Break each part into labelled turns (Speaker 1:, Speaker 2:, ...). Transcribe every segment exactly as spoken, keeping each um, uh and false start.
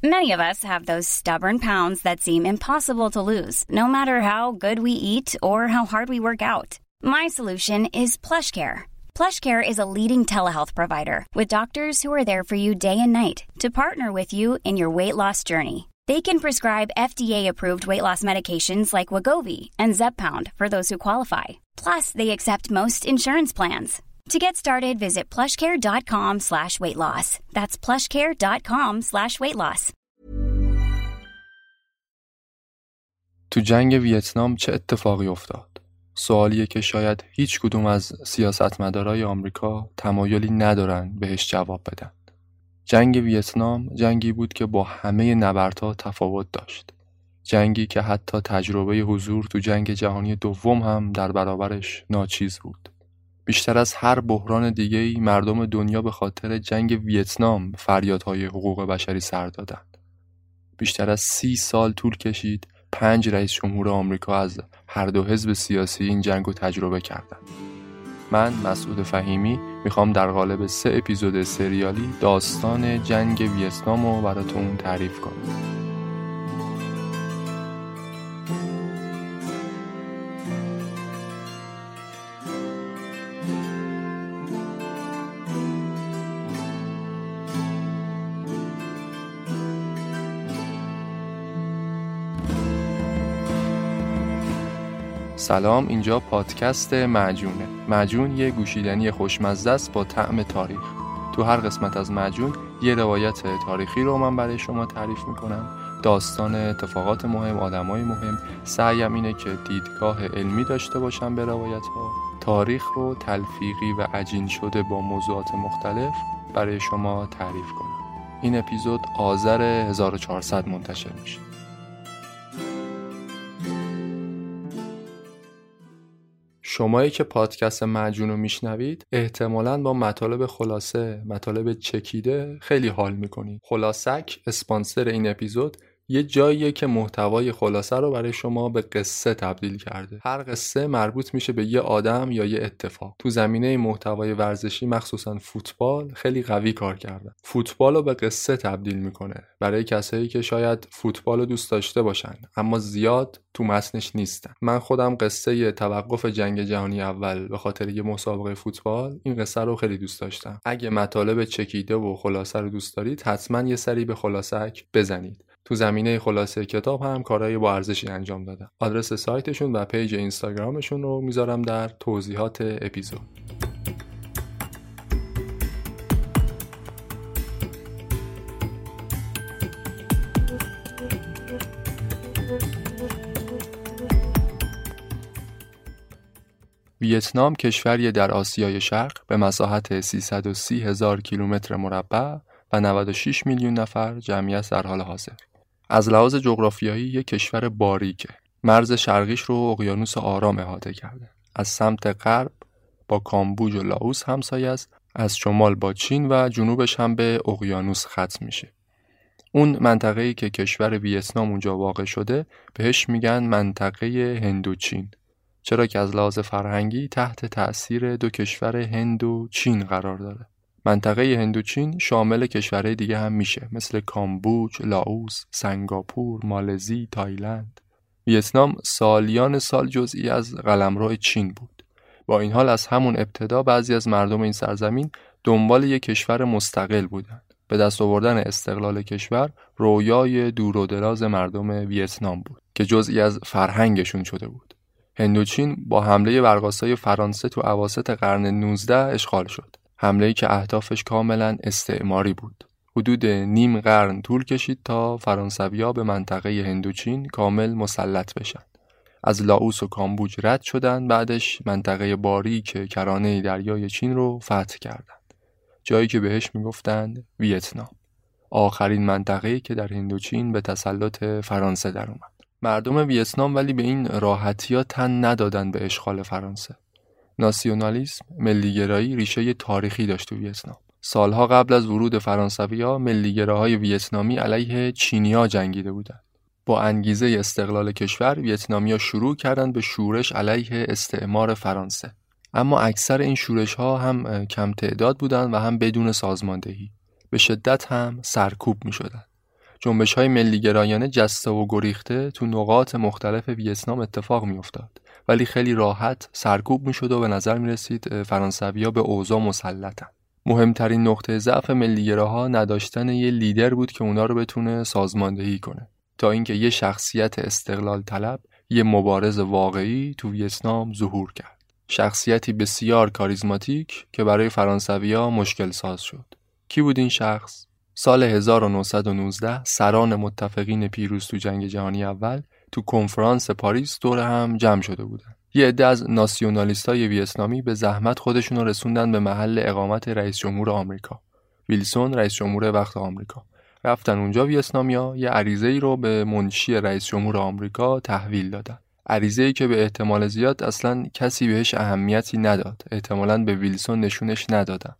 Speaker 1: Many of us have those stubborn pounds that seem impossible to lose, no matter how good we eat or how hard we work out. My solution is PlushCare. PlushCare is a leading telehealth provider with doctors who are there for you day and night to partner with you in your weight loss journey. They can prescribe F D A-approved weight loss medications like Wegovy and Zepbound for those who qualify. Plus, they accept most insurance plans. To get started, visit plushcare.com slash weight loss. That's plushcare.com slash weight loss.
Speaker 2: تو جنگ ویتنام چه اتفاقی افتاد؟ سوالیه که شاید هیچ کدوم از سیاستمدارای آمریکا تمایلی ندارن بهش جواب بدن. جنگ ویتنام جنگی بود که با همه نبردها تفاوت داشت. جنگی که حتی تجربه حضور تو جنگ جهانی دوم هم در برابرش ناچیز بود. بیشتر از هر بحران دیگه‌ای مردم دنیا به خاطر جنگ ویتنام فریادهای حقوق بشری سر دادند. بیشتر از سی سال طول کشید پنج رئیس جمهور آمریکا از هر دو حزب سیاسی این جنگ رو تجربه کردند. من مسعود فهیمی میخوام در قالب سه اپیزود سریالی داستان جنگ ویتنام رو براتون تعریف کنم. سلام، اینجا پادکست معجونه. معجون یه گوشیدنی خوشمزه است با طعم تاریخ. تو هر قسمت از معجون یه روایت تاریخی رو من برای شما تعریف میکنم. داستان، اتفاقات مهم، آدمای مهم. سعیم اینه که دیدگاه علمی داشته باشم به روایت ها. تاریخ رو تلفیقی و عجین شده با موضوعات مختلف برای شما تعریف کنم. این اپیزود آذر هزار و چهارصد منتشر میشه. شمایی که پادکست معجون رو میشنوید احتمالاً با مطالب خلاصه، مطالب چکیده خیلی حال میکنید. خلاصک اسپانسر این اپیزود یه جاییه که محتوای خلاصه رو برای شما به قصه تبدیل کرده. هر قصه مربوط میشه به یه آدم یا یه اتفاق. تو زمینه محتوای ورزشی مخصوصاً فوتبال خیلی قوی کار کردن. فوتبال رو به قصه تبدیل میکنه برای کسایی که شاید فوتبال رو دوست داشته باشن اما زیاد تو متنش نیستن. من خودم قصه توقف جنگ جهانی اول به خاطر یه مسابقه فوتبال این قصه رو خیلی دوست داشتم. اگه مطالب چکیده و خلاصه رو دوست دارید حتما یه سری به خلاصک بزنید. تو زمینه خلاصه کتاب هم کارهای با ارزشی انجام دادن. آدرس سایتشون و پیج اینستاگرامشون رو میذارم در توضیحات اپیزود. ویتنام کشوری در آسیای شرق به مساحت سیصد و سی هزار کیلومتر مربع و نود و شش میلیون نفر جمعیت در حال حاضر. از لحاظ جغرافیایی یک کشور باریکه. مرز شرقیش رو اقیانوس آرام احاطه کرده. از سمت غرب با کامبوج و لاوس همسایه است. از شمال با چین و جنوبش هم به اقیانوس ختم میشه. اون منطقه‌ای که کشور ویتنام اونجا واقع شده بهش میگن منطقه هندوچین. چرا که از لحاظ فرهنگی تحت تأثیر دو کشور هند و چین قرار داره. منطقه هندوچین شامل کشورهای دیگه هم میشه، مثل کامبوج، لاوس، سنگاپور، مالزی، تایلند. ویتنام سالیان سال جزئی از قلمرو چین بود. با این حال از همون ابتدا بعضی از مردم این سرزمین دنبال یک کشور مستقل بودند. به دست آوردن استقلال کشور رویای دور و دراز مردم ویتنام بود که جزئی از فرهنگشون شده بود. هندوچین با حمله برق‌آسای فرانسه تو اواسط قرن نوزدهم اشغال شد. حمله‌ای که اهدافش کاملا استعماری بود. حدود نیم قرن طول کشید تا فرانسوی‌ها به منطقه هندوچین کامل مسلط بشن. از لاوس و کامبوج رد شدن، بعدش منطقه باریک کرانه دریای چین رو فتح کردند. جایی که بهش میگفتند ویتنام. آخرین منطقه‌ای که در هندوچین به تسلط فرانسه در اومد. مردم ویتنام ولی به این راحتی‌ها تن ندادن به اشغال فرانسه. ناسیونالیسم، ملیگرایی ریشه تاریخی داشت تو ویتنام. سالها قبل از ورود فرانسوی‌ها ملیگراهای ویتنامی علیه چینی‌ها جنگیده بودند. با انگیزه استقلال کشور ویتنامی‌ها شروع کردند به شورش علیه استعمار فرانسه. اما اکثر این شورش‌ها هم کم تعداد بودند و هم بدون سازماندهی. به شدت هم سرکوب می‌شدند. جنبش‌های ملی‌گرایانه جسته و گریخته تو نقاط مختلف ویتنام اتفاق می‌افتاد، ولی خیلی راحت سرکوب می‌شد و به نظر می‌رسید فرانسوی‌ها به اوضاع مسلطن. مهمترین نقطه ضعف ملی‌گراها نداشتن یه لیدر بود که اونا رو بتونه سازماندهی کنه، تا اینکه یه شخصیت استقلال طلب، یه مبارز واقعی تو ویتنام ظهور کرد. شخصیتی بسیار کاریزماتیک که برای فرانسوی‌ها مشکل ساز شد. کی بود این شخص؟ سال هزار و نهصد و نوزده سران متفقین پیروز تو جنگ جهانی اول تو کنفرانس پاریس دور هم جمع شده بودن. یه عده از ناسیونالیستای ویتنامی به زحمت خودشون رو رسوندن به محل اقامت رئیس جمهور آمریکا. ویلسون رئیس جمهور وقت آمریکا. رفتن اونجا ویتنامیا یه عریضه‌ای رو به منشی رئیس جمهور آمریکا تحویل دادن. عریضه‌ای که به احتمال زیاد اصلاً کسی بهش اهمیتی نداد. احتمالاً به ویلسون نشونش ندادن.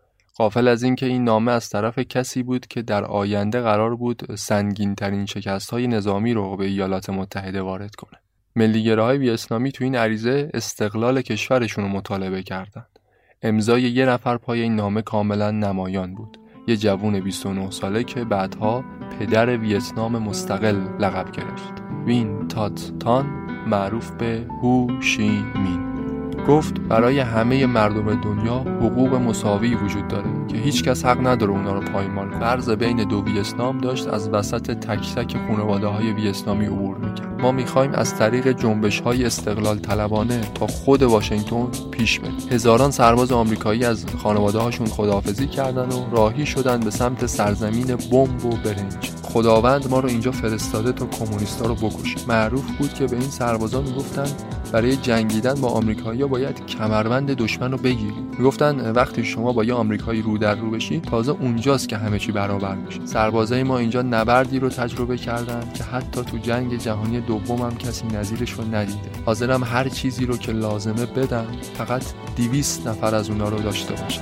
Speaker 2: غافل از این که این نامه از طرف کسی بود که در آینده قرار بود سنگین‌ترین شکست‌های نظامی رو به ایالات متحده وارد کنه. ملی‌گراهای ویتنامی تو این عریضه استقلال کشورشون رو مطالبه کردند. امضای یه نفر پای این نامه کاملا نمایان بود. یه جوون بیست و نه ساله که بعدها پدر ویتنام مستقل لقب گرفت. وین تات تان، معروف به هو شی مین. گفت برای همه مردم دنیا حقوق مساوی وجود داره که هیچ کس حق نداره اونا رو پایمال کنه. مرز بین دو ویتنام داشت از وسط تک تک خانواده‌های ویتنامی عبور می‌کرد. ما می‌خوایم از طریق جنبش‌های استقلال طلبانه تا خود واشنگتن پیش بریم. هزاران سرباز آمریکایی از خانواده‌هاشون خداحافظی کردن و راهی شدن به سمت سرزمین بمب و برنج. خداوند ما رو اینجا فرستاده تا کمونیستا رو بکشه. معروف بود که به این سربازا میگفتن برای جنگیدن با آمریکایی‌ها باید کمربند دشمن رو بگیرید. میگفتن وقتی شما با یه آمریکایی رو در رو بشی تازه اونجاست که همه چی برابر میشه. سربازای ما اینجا نبردی رو تجربه کردن که حتی تو جنگ جهانی دوم هم کسی نظیرش رو ندیده. حاضرم هر چیزی رو که لازمه بدن، فقط دویست نفر از اونا رو داشته باشن.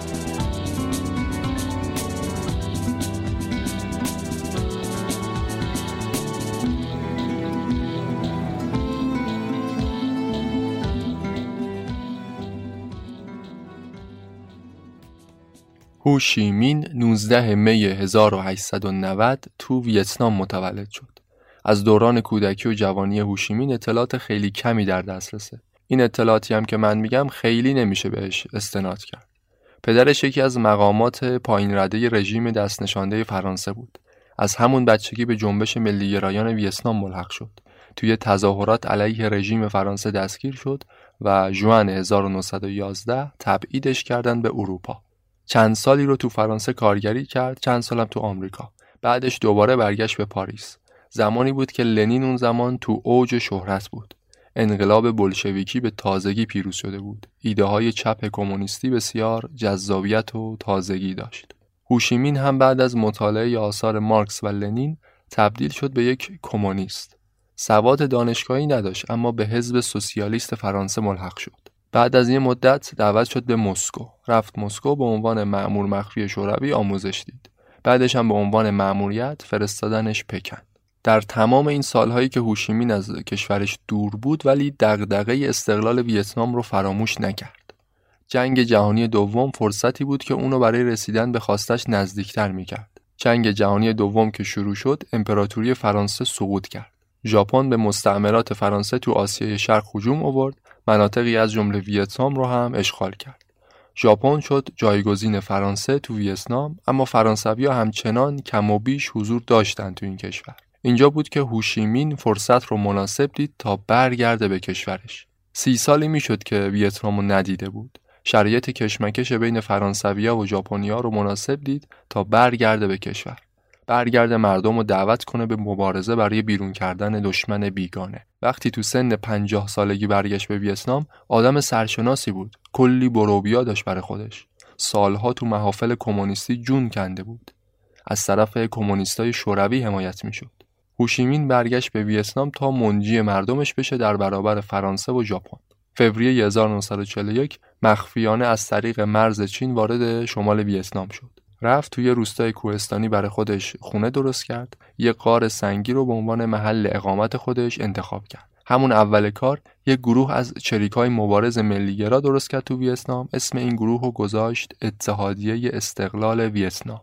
Speaker 2: هو شی مین نوزدهم می هزار و هشتصد و نود تو ویتنام متولد شد. از دوران کودکی و جوانی هو شی مین اطلاعات خیلی کمی در دسترسه. این اطلاعاتی هم که من میگم خیلی نمیشه بهش استناد کرد. پدرش یکی از مقامات پایین رده رژیم دست نشانده فرانسه بود. از همون بچگی به جنبش ملی‌گرایان ویتنام ملحق شد. توی تظاهرات علیه رژیم فرانسه دستگیر شد و ژوئن هزار و نهصد و یازده تبعیدش کردن به اروپا. چند سالی رو تو فرانسه کارگری کرد، چند سالم تو آمریکا. بعدش دوباره برگشت به پاریس. زمانی بود که لنین اون زمان تو اوج شهرت بود. انقلاب بولشویکی به تازگی پیروز شده بود. ایده های چپ کمونیستی بسیار جذابیت و تازگی داشت. هو شی مین هم بعد از مطالعه آثار مارکس و لنین تبدیل شد به یک کمونیست. سواد دانشگاهی نداشت اما به حزب سوسیالیست فرانسه ملحق شد. بعد از این مدت دعوت شد به مسکو. رفت مسکو به عنوان مأمور مخفی شوروی آموزش دید. بعدش هم به عنوان مأموریت فرستادنش پکن. در تمام این سالهایی که هو شی مین از کشورش دور بود ولی دغدغه استقلال ویتنام رو فراموش نکرد. جنگ جهانی دوم فرصتی بود که اونو برای رسیدن به خواستش نزدیکتر میکرد. جنگ جهانی دوم که شروع شد امپراتوری فرانسه سقوط کرد. ژاپن به مستعمرات فرانسه تو آسیای شرق هجوم آورد، مناطقی از جمله ویتنام رو هم اشغال کرد. ژاپن شد جایگزین فرانسه تو ویتنام، اما فرانسوی‌ها همچنان کم و بیش حضور داشتن تو این کشور. اینجا بود که هو شی مین فرصت رو مناسب دید تا برگرده به کشورش. سی سالی میشد که ویتنام رو ندیده بود. شرایط کشمکش بین فرانسوی‌ها و ژاپنی‌ها رو مناسب دید تا برگرده به کشور. برگرده مردم رو دعوت کنه به مبارزه برای بیرون کردن دشمن بیگانه. وقتی تو سن پنجاه سالگی برگشت به ویتنام، آدم سرشناسی بود. کلی بروبیا داشت برای خودش. سالها تو محافل کمونیستی جون کنده بود. از طرف کمونیستای شوروی حمایت میشد. هو شی مین برگشت به ویتنام تا منجی مردمش بشه در برابر فرانسه و ژاپن. فوریه هزار و نهصد و چهل و یک مخفیانه از طریق مرز چین وارد شمال ویتنام شد. رفت توی روستای کوهستانی برای خودش خونه درست کرد. یه غار سنگی رو به عنوان محل اقامت خودش انتخاب کرد. همون اول کار یک گروه از چریکای مبارز ملی‌گرا درست کرد تو ویتنام. اسم این گروه رو گذاشت اتحادیه استقلال ویتنام.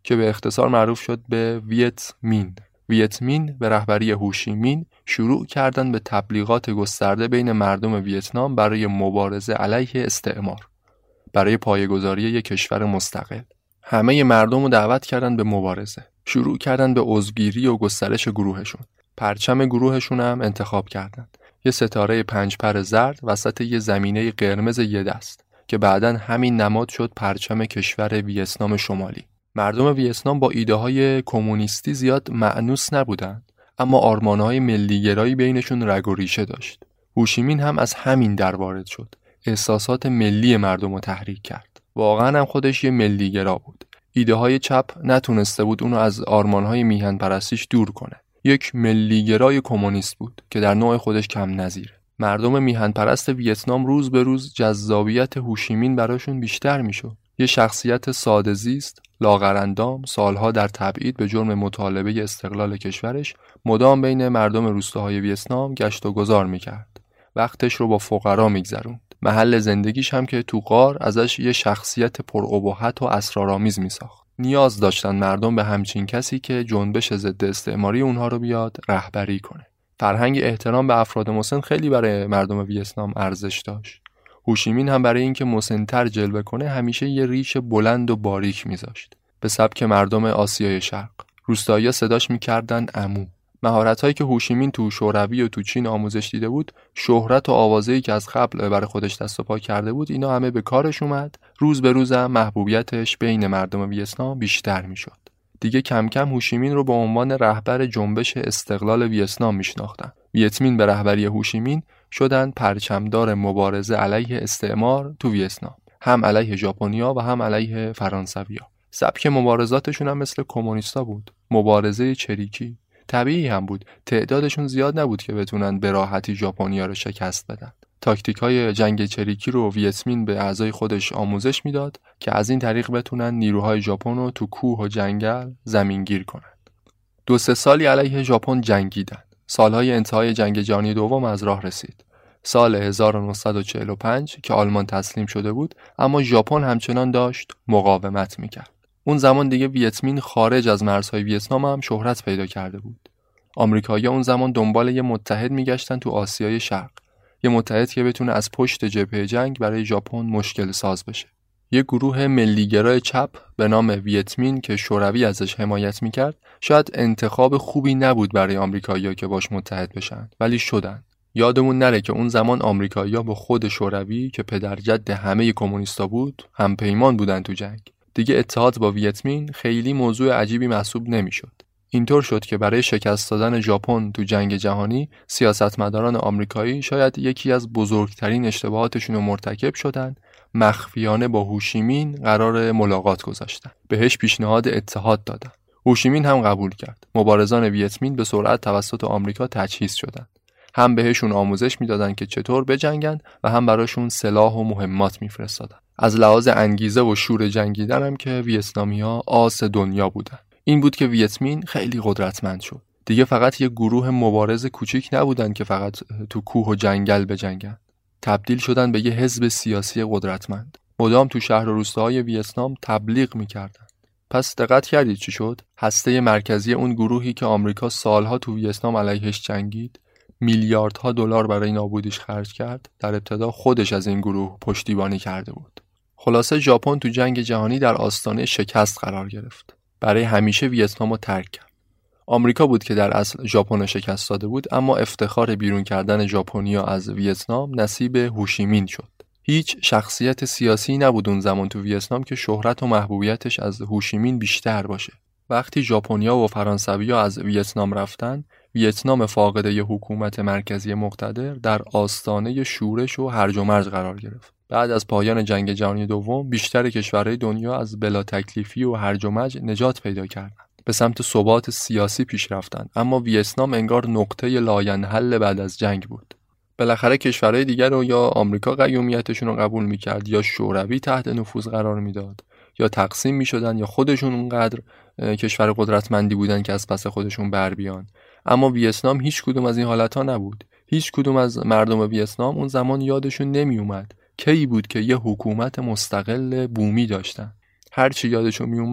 Speaker 2: که به اختصار معروف شد به ویت مین. ویت مین به رهبری هوشیمین شروع کردن به تبلیغات گسترده بین مردم ویتنام برای مبارزه علیه استعمار، برای پایه‌گذاری یک کشور مستقل. همه مردم رو دعوت کردن به مبارزه. شروع کردن به عضوگیری و گسترش گروهشون. پرچم گروهشون هم انتخاب کردن. یه ستاره پنج پر زرد وسط یه زمینه قرمز یه دست که بعداً همین نماد شد پرچم کشور ویتنام شمالی. مردم ویتنام با ایده‌های کمونیستی زیاد مأنوس نبودند، اما آرمان‌های ملی‌گرایی بینشون رگ و ریشه داشت. هوشیمین هم از همین در وارد شد. احساسات ملی مردم رو تحریک کرد. واقعاً هم خودش یه ملی‌گرا بود. ایده‌های چپ نتونسته بود اونو از آرمان‌های میهن پرستیش دور کنه. یک ملی‌گرای کمونیست بود که در نوع خودش کم نظیره. مردم میهن پرست ویتنام روز به روز جذابیت هوشیمین براشون بیشتر میشد. یه شخصیت ساده زیست، لاغرندام، سالها در تبعید به جرم مطالبه استقلال کشورش مدام بین مردم روستاهای ویتنام گشت و گذار میکرد. وقتش رو با فقرا میگذروند. محل زندگیش هم که تو غار ازش یه شخصیت پرابهت و اسرارآمیز میساخت. نیاز داشتن مردم به همچین کسی که جنبش ضد استعماری اونها رو بیاد رهبری کنه. فرهنگ احترام به افراد مسن خیلی برای مردم ویتنام ارزش داشت. هوشیمین هم برای اینکه مسن‌تر جلوه کنه همیشه یه ریش بلند و باریک میذاشت، به سبک مردم آسیای شرق. روستایی‌ها صداش میکردن عمو. مهارت‌هایی که هوشیمین تو شوروی و تو چین آموزش دیده بود، شهرت و آوازه‌ای که از قبل برای خودش دست و پا کرده بود، اینا همه به کارش اومد. روز به روز هم محبوبیتش بین مردم ویتنام بیشتر میشد. دیگه کم کم هوشیمین رو به عنوان رهبر جنبش استقلال ویتنام میشناختن. ویتمین به رهبری هوشیمین شدن پرچمدار مبارزه علیه استعمار تو ویتنام، هم علیه ژاپنیا و هم علیه فرانسویا. سبک مبارزاتشون هم مثل کمونیستا بود، مبارزه چریکی. طبیعی هم بود، تعدادشون زیاد نبود که بتونن به راحتی ژاپنیا رو شکست بدن. تاکتیک‌های جنگ چریکی رو ویتمین به اعضای خودش آموزش میداد که از این طریق بتونن نیروهای ژاپن رو تو کوه و جنگل زمینگیر کنند. دو سه سالی علیه ژاپن جنگیدن. سالهای انتهای جنگ جهانی دوم از راه رسید. سال هزار و نهصد و چهل و پنج که آلمان تسلیم شده بود، اما ژاپن همچنان داشت مقاومت میکرد. اون زمان دیگه ویتمین خارج از مرزهای ویتنام هم شهرت پیدا کرده بود. آمریکایی‌ها اون زمان دنبال یه متحد میگشتن تو آسیای شرق. یه متحد که بتونه از پشت جبهه جنگ برای ژاپن مشکل ساز بشه. یه گروه ملی‌گرای چپ به نام ویتمین که شوروی ازش حمایت میکرد، شاید انتخاب خوبی نبود برای آمریکایی‌ها که باش متحد بشن، ولی شدن. یادمون نره که اون زمان آمریکایی‌ها با خود شوروی که پدرجد همه کمونیستا بود، هم پیمان بودن تو جنگ. دیگه اتحاد با ویتمین خیلی موضوع عجیبی محسوب نمیشد. اینطور شد که برای شکست دادن ژاپن تو جنگ جهانی، سیاستمداران آمریکایی شاید یکی از بزرگترین اشتباهاتشون رو مرتکب شدن، مخفیانه با هوشیمین قرار ملاقات گذاشتن. بهش پیشنهاد اتحاد دادن. هوشیمین هم قبول کرد. مبارزان ویتمین به سرعت توسط آمریکا تجهیز شدند. هم بهشون آموزش میدادن که چطور بجنگن و هم براشون سلاح و مهمات میفرستادن. از لحاظ انگیزه و شور جنگیدن هم که ویتنامی‌ها آس دنیا بودن. این بود که ویتمین خیلی قدرتمند شد. دیگه فقط یه گروه مبارز کوچیک نبودن که فقط تو کوه و جنگل بجنگن. تبدیل شدن به یه حزب سیاسی قدرتمند. مدام تو شهر و روستاهای ویتنام تبلیغ میکردن. پس دقت کردید چی شد؟ هسته مرکزی اون گروهی که آمریکا سالها تو ویتنام علیهش جنگید، میلیاردها دلار برای نابودیش خرج کرد، در ابتدا خودش از این گروه پشتیبانی کرده بود. خلاصه ژاپن تو جنگ جهانی در آستانه شکست قرار گرفت. برای همیشه ویتنام رو ترک کرد. آمریکا بود که در اصل ژاپن رو شکست داده بود، اما افتخار بیرون کردن ژاپنیا از ویتنام نصیب هوشیمین شد. هیچ شخصیت سیاسی نبود اون زمان تو ویتنام که شهرت و محبوبیتش از هوشیمین بیشتر باشه. وقتی ژاپنیا و فرانسوی‌ها از ویتنام رفتن، ویتنام فاقد یه حکومت مرکزی مقتدر در آستانه شورش و هرج و مرج قرار گرفت. بعد از پایان جنگ جهانی دوم، بیشتر کشورهای دنیا از بلا تکلیفی و هرج و مرج نجات پیدا کردند. به سمت ثبات سیاسی پیش رفتند، اما ویتنام انگار نقطه لاینحل بعد از جنگ بود. بالاخره کشورهای دیگر رو یا آمریکا قیومیتشون رو قبول می‌کرد، یا شوروی تحت نفوذ قرار میداد، یا تقسیم می‌شدن، یا خودشون اونقدر کشور قدرتمندی بودن که از پس خودشون بر بیان. اما ویتنام هیچ کدوم از این حالت‌ها نبود. هیچ کدوم از مردم ویتنام اون زمان یادشون نمیومد کی بود که یه حکومت مستقل بومی داشتن. هر چی یادشون میومد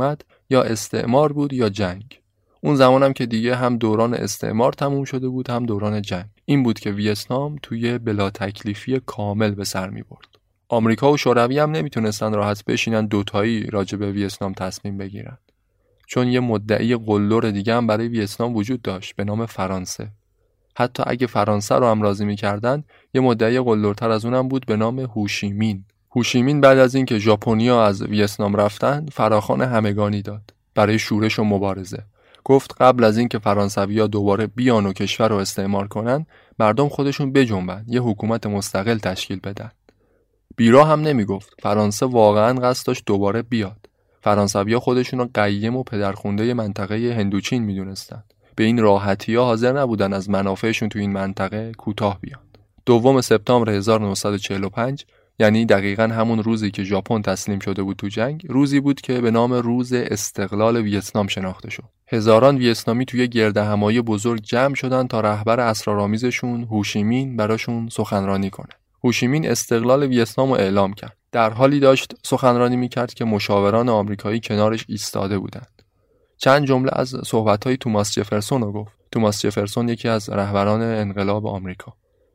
Speaker 2: یا استعمار بود یا جنگ. اون زمانم که دیگه هم دوران استعمار تموم شده بود هم دوران جنگ. این بود که ویتنام توی بلا تکلیفی کامل به سر می برد. آمریکا و شوروی هم نمیتونستن راحت بشینن دوتایی راجع به ویتنام تصمیم بگیرن. چون یه مدعی قلدر دیگه هم برای ویتنام وجود داشت به نام فرانسه. حتی اگه فرانسه رو هم راضی می‌کردن، یه مدعی قلدرتر از اونم بود به نام هوشیمین. هوشیمین بعد از اینکه ژاپنیا از ویتنام رفتن، فراخوان همگانی داد برای شورش و مبارزه. گفت قبل از اینکه فرانسوی‌ها دوباره بیان و کشور رو استعمار کنن، مردم خودشون بجنبن، یه حکومت مستقل تشکیل بدن. بیرا هم نمیگفت. فرانسه واقعاً قصد داشت دوباره بیاد. فرانسوی‌ها خودشون رو قیم و پدرخونده منطقه هندوچین میدونستن. به این راحتی‌ها حاضر نبودن از منافعشون تو این منطقه کوتاه بیان. دوم سپتامبر هزار و نهصد و چهل و پنج، یعنی دقیقاً همون روزی که ژاپن تسلیم شده بود تو جنگ، روزی بود که به نام روز استقلال ویتنام شناخته شد. هزاران ویتنامی توی گردهمایی بزرگ جمع شدن تا رهبر اسرارآمیزشون هوشیمین براشون سخنرانی کنه. هوشیمین استقلال ویتنام رو اعلام کرد. در حالی داشت سخنرانی می‌کرد که مشاوران آمریکایی کنارش ایستاده بودند. چند جمله از صحبت‌های توماس جفرسون رو گفت. توماس جفرسون یکی از رهبران انقلاب آمریکا.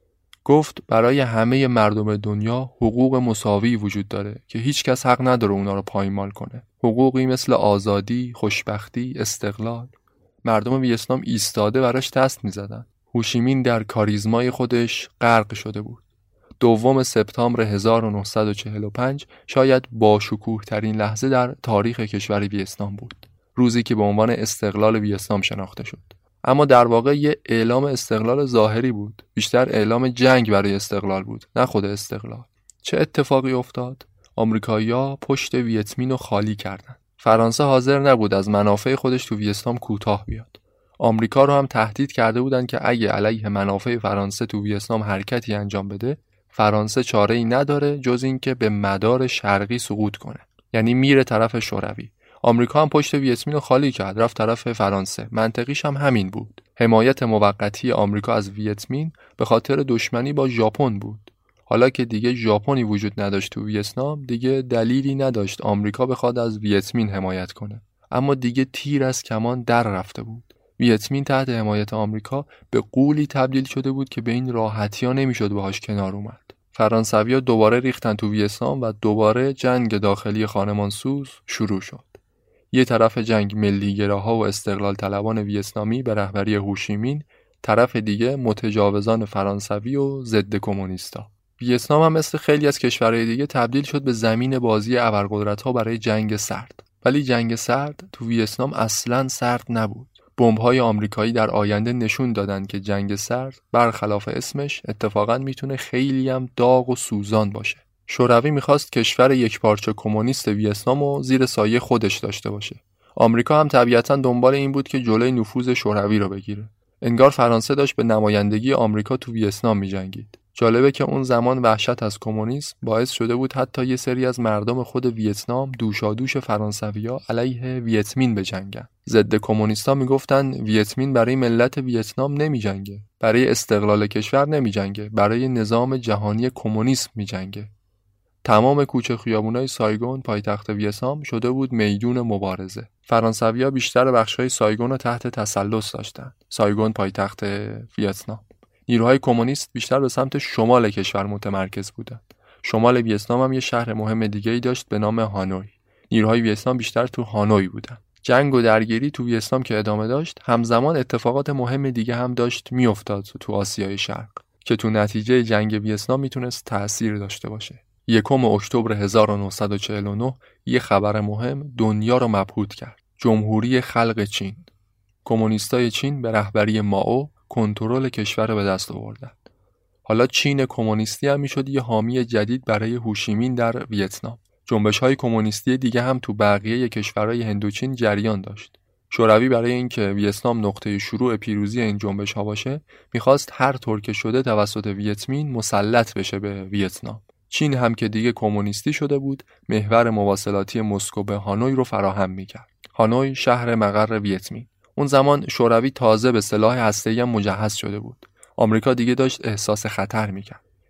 Speaker 2: گفت برای همه مردم دنیا حقوق مساوی وجود داره که هیچ کس حق نداره اونا رو پایمال کنه. حقوقی مثل آزادی، خوشبختی، استقلال. مردم ویتنام ایستاده براش دست می‌زدن. هوشیمین در کاریزمای خودش غرق شده بود. دوم سپتامبر هزار و نهصد و چهل و پنج شاید با شکوه ترین لحظه در تاریخ کشور ویتنام بود. روزی که به عنوان استقلال ویتنام شناخته شد. اما در واقع یه اعلام استقلال ظاهری بود. بیشتر اعلام جنگ برای استقلال بود، نه خود استقلال. چه اتفاقی افتاد؟ آمریکایی‌ها پشت ویتمین رو خالی کردند. فرانسه حاضر نبود از منافع خودش تو ویتنام کوتاه بیاد. آمریکا رو هم تهدید کرده بودند که اگه علیه منافع فرانسه تو ویتنام حرکتی انجام بده، فرانسه چاره‌ای نداره جز اینکه به مدار شرقی سقوط کنه. یعنی میره طرف شوروی. آمریکا هم پشت ویتمین رو خالی کرد، رفت طرف فرانسه. منطقیش هم همین بود. حمایت موقتی آمریکا از ویتمین به خاطر دشمنی با ژاپن بود. حالا که دیگه ژاپنی وجود نداشت تو ویتنام، دیگه دلیلی نداشت آمریکا بخواد از ویتمین حمایت کنه. اما دیگه تیر از کمان در رفته بود. ویتمین تحت حمایت آمریکا به غولی تبدیل شده بود که به این راحتی‌ها نمیشد باهاش کنار اومد. فرانسوی‌ها دوباره ریختن تو ویتنام و دوباره جنگ داخلی خانمانسوز شروع شد. یه طرف جنگ ملیگراها و استقلال طلبان ویتنامی به رهبری هوشیمین، طرف دیگه متجاوزان فرانسوی و ضد کمونیستا. ویتنام هم مثل خیلی از کشورهای دیگه تبدیل شد به زمین بازی ابرقدرت‌ها برای جنگ سرد. ولی جنگ سرد تو ویتنام اصلاً سرد نبود. بمب‌های آمریکایی در آینده نشون دادن که جنگ سرد برخلاف اسمش اتفاقاً میتونه خیلی هم داغ و سوزان باشه. شوروی میخواست کشور یکپارچه کمونیست ویتنامو زیر سایه خودش داشته باشه. آمریکا هم طبیعتاً دنبال این بود که جلوی نفوذ شوروی رو بگیره. انگار فرانسه داشت به نمایندگی آمریکا تو ویتنام میجنگید. جالبه که اون زمان وحشت از کمونیسم باعث شده بود حتی یه سری از مردم خود ویتنام دوشادوش فرانسوی‌ها علیه ویتمین بجنگن. ضد کمونیستا میگفتن ویتمین برای ملت ویتنام نمیجنگه، برای استقلال کشور نمیجنگه، برای نظام جهانی کمونیسم میجنگه. تمام کوچه خیابونای سایگون پایتخت ویتنام شده بود میدون مبارزه. فرانسوی‌ها بیشتر بخش‌های سایگون رو تحت تسلط داشتن. سایگون پایتخت ویتنام. نیروهای کمونیست بیشتر به سمت شمال کشور متمرکز بودند. شمال ویتنام هم یه شهر مهم دیگه‌ای داشت به نام هانوی. نیروهای ویتنام بیشتر تو هانوی بودن. جنگ و درگیری تو ویتنام که ادامه داشت، همزمان اتفاقات مهم دیگه هم داشت میافتاد تو آسیای شرق که تو نتیجه جنگ ویتنام میتونست تأثیر داشته باشه. یکم اکتبر هزار و نهصد و چهل و نه یه خبر مهم دنیا رو مبهوت کرد. جمهوری خلق چین. کمونیستای چین به رهبری مائو کنترل کشور رو به دست آوردند. حالا چین کمونیستی هم میشد یه حامی جدید برای هوشیمین در ویتنام. جنبش‌های کمونیستی دیگه هم تو بقیه کشورهای هندوچین جریان داشت. شوروی برای اینکه ویتنام نقطه شروع پیروزی این جنبش‌ها باشه، می‌خواست هر طور که شده توسط ویتمین مسلط بشه به ویتنام. چین هم که دیگه کمونیستی شده بود، محور مواصلاتی مسکو به هانوی رو فراهم می‌کرد. هانوی شهر مقر ویتمین. اون زمان شوروی تازه به سلاح هسته‌ای هم مجهز شده بود. آمریکا دیگه داشت احساس خطر می‌کرد.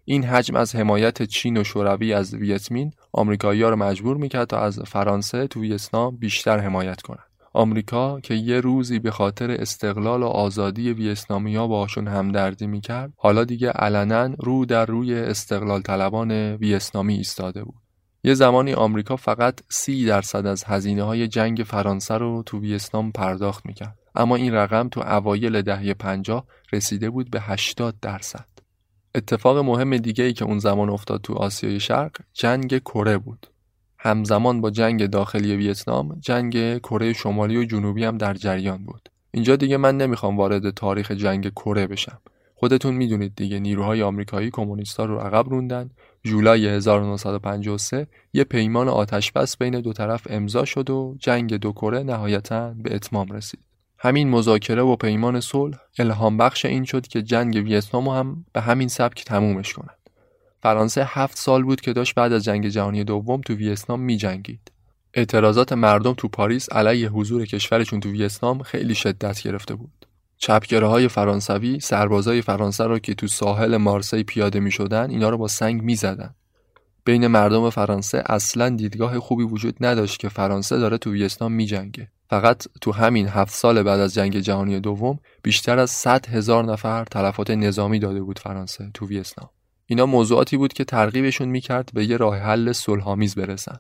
Speaker 2: این حجم از حمایت چین و شوروی از ویتمین آمریکایی‌ها رو مجبور می‌کرد تا از فرانسه تو ویتنام بیشتر حمایت کنند. آمریکا که یه روزی به خاطر استقلال و آزادی ویتنامی‌ها باهاشون همدردی می‌کرد، حالا دیگه علنا رو در روی استقلال طلبان ویتنامی ایستاده بود. یه زمانی آمریکا فقط سی درصد از هزینه‌های جنگ فرانسه رو تو ویتنام پرداخت می‌کرد، اما این رقم تو اوایل دهه پنجاه رسیده بود به هشتاد درصد. اتفاق مهم دیگه‌ای که اون زمان افتاد تو آسیای شرق جنگ کره بود. همزمان با جنگ داخلی ویتنام، جنگ کره شمالی و جنوبی هم در جریان بود. اینجا دیگه من نمیخوام وارد تاریخ جنگ کره بشم. خودتون میدونید دیگه نیروهای آمریکایی کمونیستا رو عقب روندن. جولای هزار و نهصد و پنجاه و سه یه پیمان آتشبس بین دو طرف امضا شد و جنگ دو کره نهایتاً به اتمام رسید. همین مذاکره و پیمان صلح الهام بخش این شد که جنگ ویتنام هم به همین سبک تمومش کنند. فرانسه هفت سال بود که داشت بعد از جنگ جهانی دوم تو ویتنام می جنگید. اعتراضات مردم تو پاریس علیه حضور کشورشون تو ویتنام خیلی شدت گرفته بود. چپگراهای فرانسوی سربازای فرانسه رو که تو ساحل مارسی پیاده می شدن اینا رو با سنگ می زدن. بین مردم فرانسه اصلاً دیدگاه خوبی وجود نداشت که فرانسه داره تو ویتنام می جنگه. فقط تو همین هفت سال بعد از جنگ جهانی دوم بیشتر از صد هزار نفر تلفات نظامی داده بود فرانسه تو ویتنام. اینا موضوعاتی بود که ترغیبشون میکرد به یه راه حل صلح‌آمیز برسن.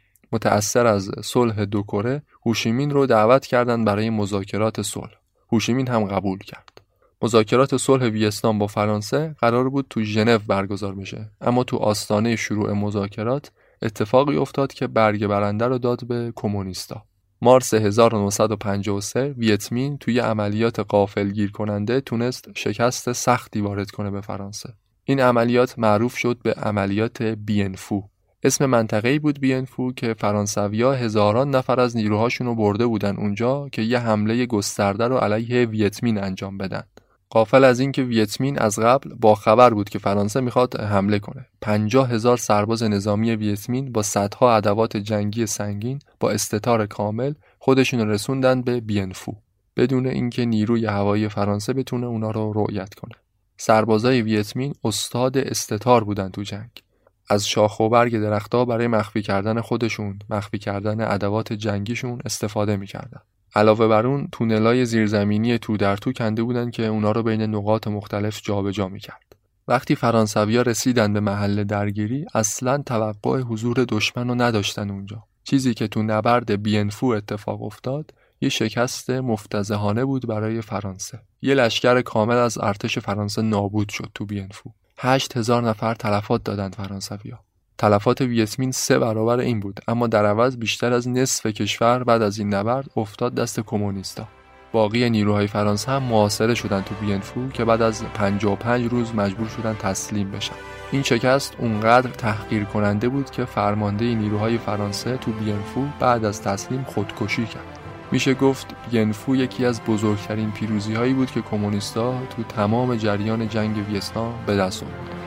Speaker 2: متأثر از صلح دو کره، هوشیمین رو دعوت کردن برای مذاکرات صلح. هوشیمین هم قبول کرد. مذاکرات صلح ویتنام با فرانسه قرار بود تو ژنو برگزار بشه، اما تو آستانه شروع مذاکرات اتفاقی افتاد که برگ برنده رو داد به کمونیستا. مارس هزار و نهصد و پنجاه و سه ویتمین توی عملیات غافلگیر کننده تونست شکست سختی وارد کنه به فرانسه. این عملیات معروف شد به عملیات بینفو. اسم منطقه‌ای بود بینفو که فرانسوی‌ها هزاران نفر از نیروهاشون رو برده بودن اونجا که یه حمله گسترده رو علیه ویتمین انجام بدن. غافل از این که ویتمین از قبل با خبر بود که فرانسه میخواد حمله کنه. پنجاه هزار سرباز نظامی ویتمین با صدها ادوات جنگی سنگین با استتار کامل خودشون رو رسوندن به بینفو بدون اینکه نیروی هوایی فرانسه بتونه اونا رو رعایت کنه. سربازای ویتمین استاد استتار بودن تو جنگ. از شاخ و برگ درخت‌ها برای مخفی کردن خودشون، مخفی کردن ادوات جنگیشون استفاده می‌کردن. علاوه بر اون تونلای زیرزمینی تو در تو کنده بودن که اونا رو بین نقاط مختلف جابجا می‌کرد. وقتی فرانسوی‌ها رسیدن به محل درگیری، اصلاً توقع حضور دشمن رو نداشتن اونجا. چیزی که تو نبرد بینفو اتفاق افتاد، یه شکست مفتضحانه بود برای فرانسه. یه لشکر کامل از ارتش فرانسه نابود شد تو بینفو. هشت هزار نفر تلفات دادند فرانسوی‌ها. تلفات ویتمین سه برابر این بود، اما در عوض بیشتر از نصف کشور بعد از این نبرد افتاد دست کمونیستا. باقی نیروهای فرانسه هم محاصره شدن تو بینفو که بعد از پنجاه و پنج روز مجبور شدن تسلیم بشن. این شکست اونقدر تحقیر کننده بود که فرمانده نیروهای فرانسه تو بینفو بعد از تسلیم خودکشی کرد. میشه گفت بینفو یکی از بزرگترین پیروزی‌هایی بود که کمونیستا تو تمام جریان جنگ ویتنام به دست آوردن.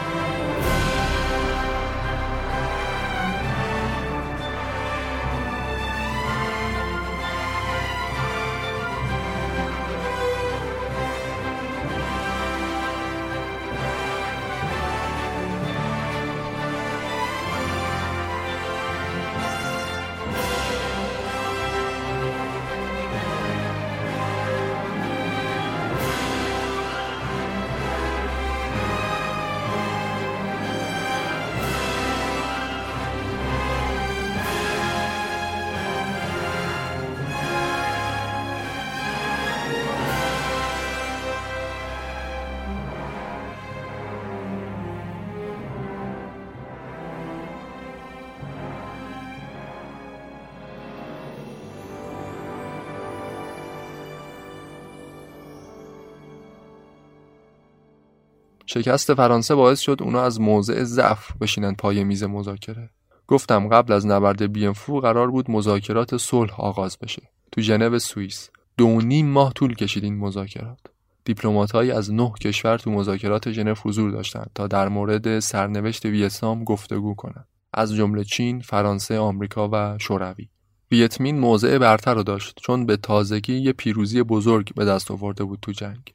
Speaker 2: شکست فرانسه باعث شد اونا از موضع ضعف بشینن پای میز مذاکره. گفتم قبل از نبرد بینفو قرار بود مذاکرات صلح آغاز بشه. تو ژنو سوئیس دو و نیم ماه طول کشید این مذاکرات. دیپلمات‌هایی از نه کشور تو مذاکرات ژنو حضور داشتند تا در مورد سرنوشت ویتنام گفتگو کنند. از جمله چین، فرانسه، آمریکا و شوروی. ویتمین موضع برتر رو داشت چون به تازگی یه پیروزی بزرگ به دست آورده بود تو جنگ.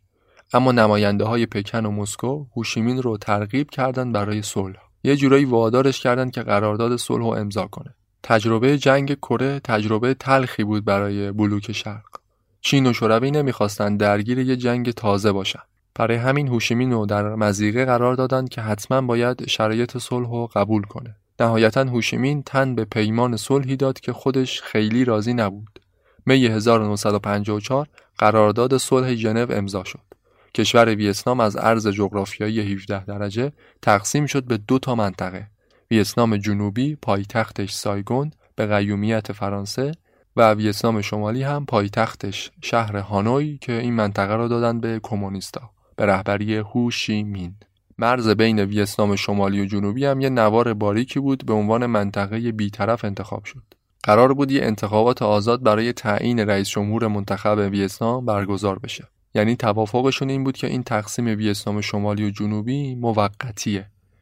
Speaker 2: اما نماینده های پکن و مسکو هوشیمین رو ترغیب کردن برای صلح. یه جورایی وادارش کردن که قرارداد صلح رو امضا کنه. تجربه جنگ کره تجربه تلخی بود برای بلوک شرق. چین و شوروی نمیخواستن درگیر یه جنگ تازه باشن. برای همین هوشیمین رو در مضیقه قرار دادن که حتما باید شرایط صلح رو قبول کنه. نهایتاً هوشیمین تن به پیمان صلحی داد که خودش خیلی راضی نبود. می هزار و نهصد و پنجاه و چهار قرارداد صلح ژنو امضا شد. کشور ویتنام از عرض جغرافیایی هفده درجه تقسیم شد به دو تا منطقه. ویتنام جنوبی پایتختش سایگون به قیومیت فرانسه و ویتنام شمالی هم پایتختش شهر هانوی که این منطقه را دادن به کمونیستا به رهبری هو شی مین. مرز بین ویتنام شمالی و جنوبی هم یه نوار باریکی بود به عنوان منطقه بی‌طرف انتخاب شد. قرار بود یه انتخابات آزاد برای تعیین رئیس جمهور منتخب ویتنام برگزار بشه. یعنی توافقشون این بود که این تقسیم ویتنام شمالی و جنوبی موقتیه.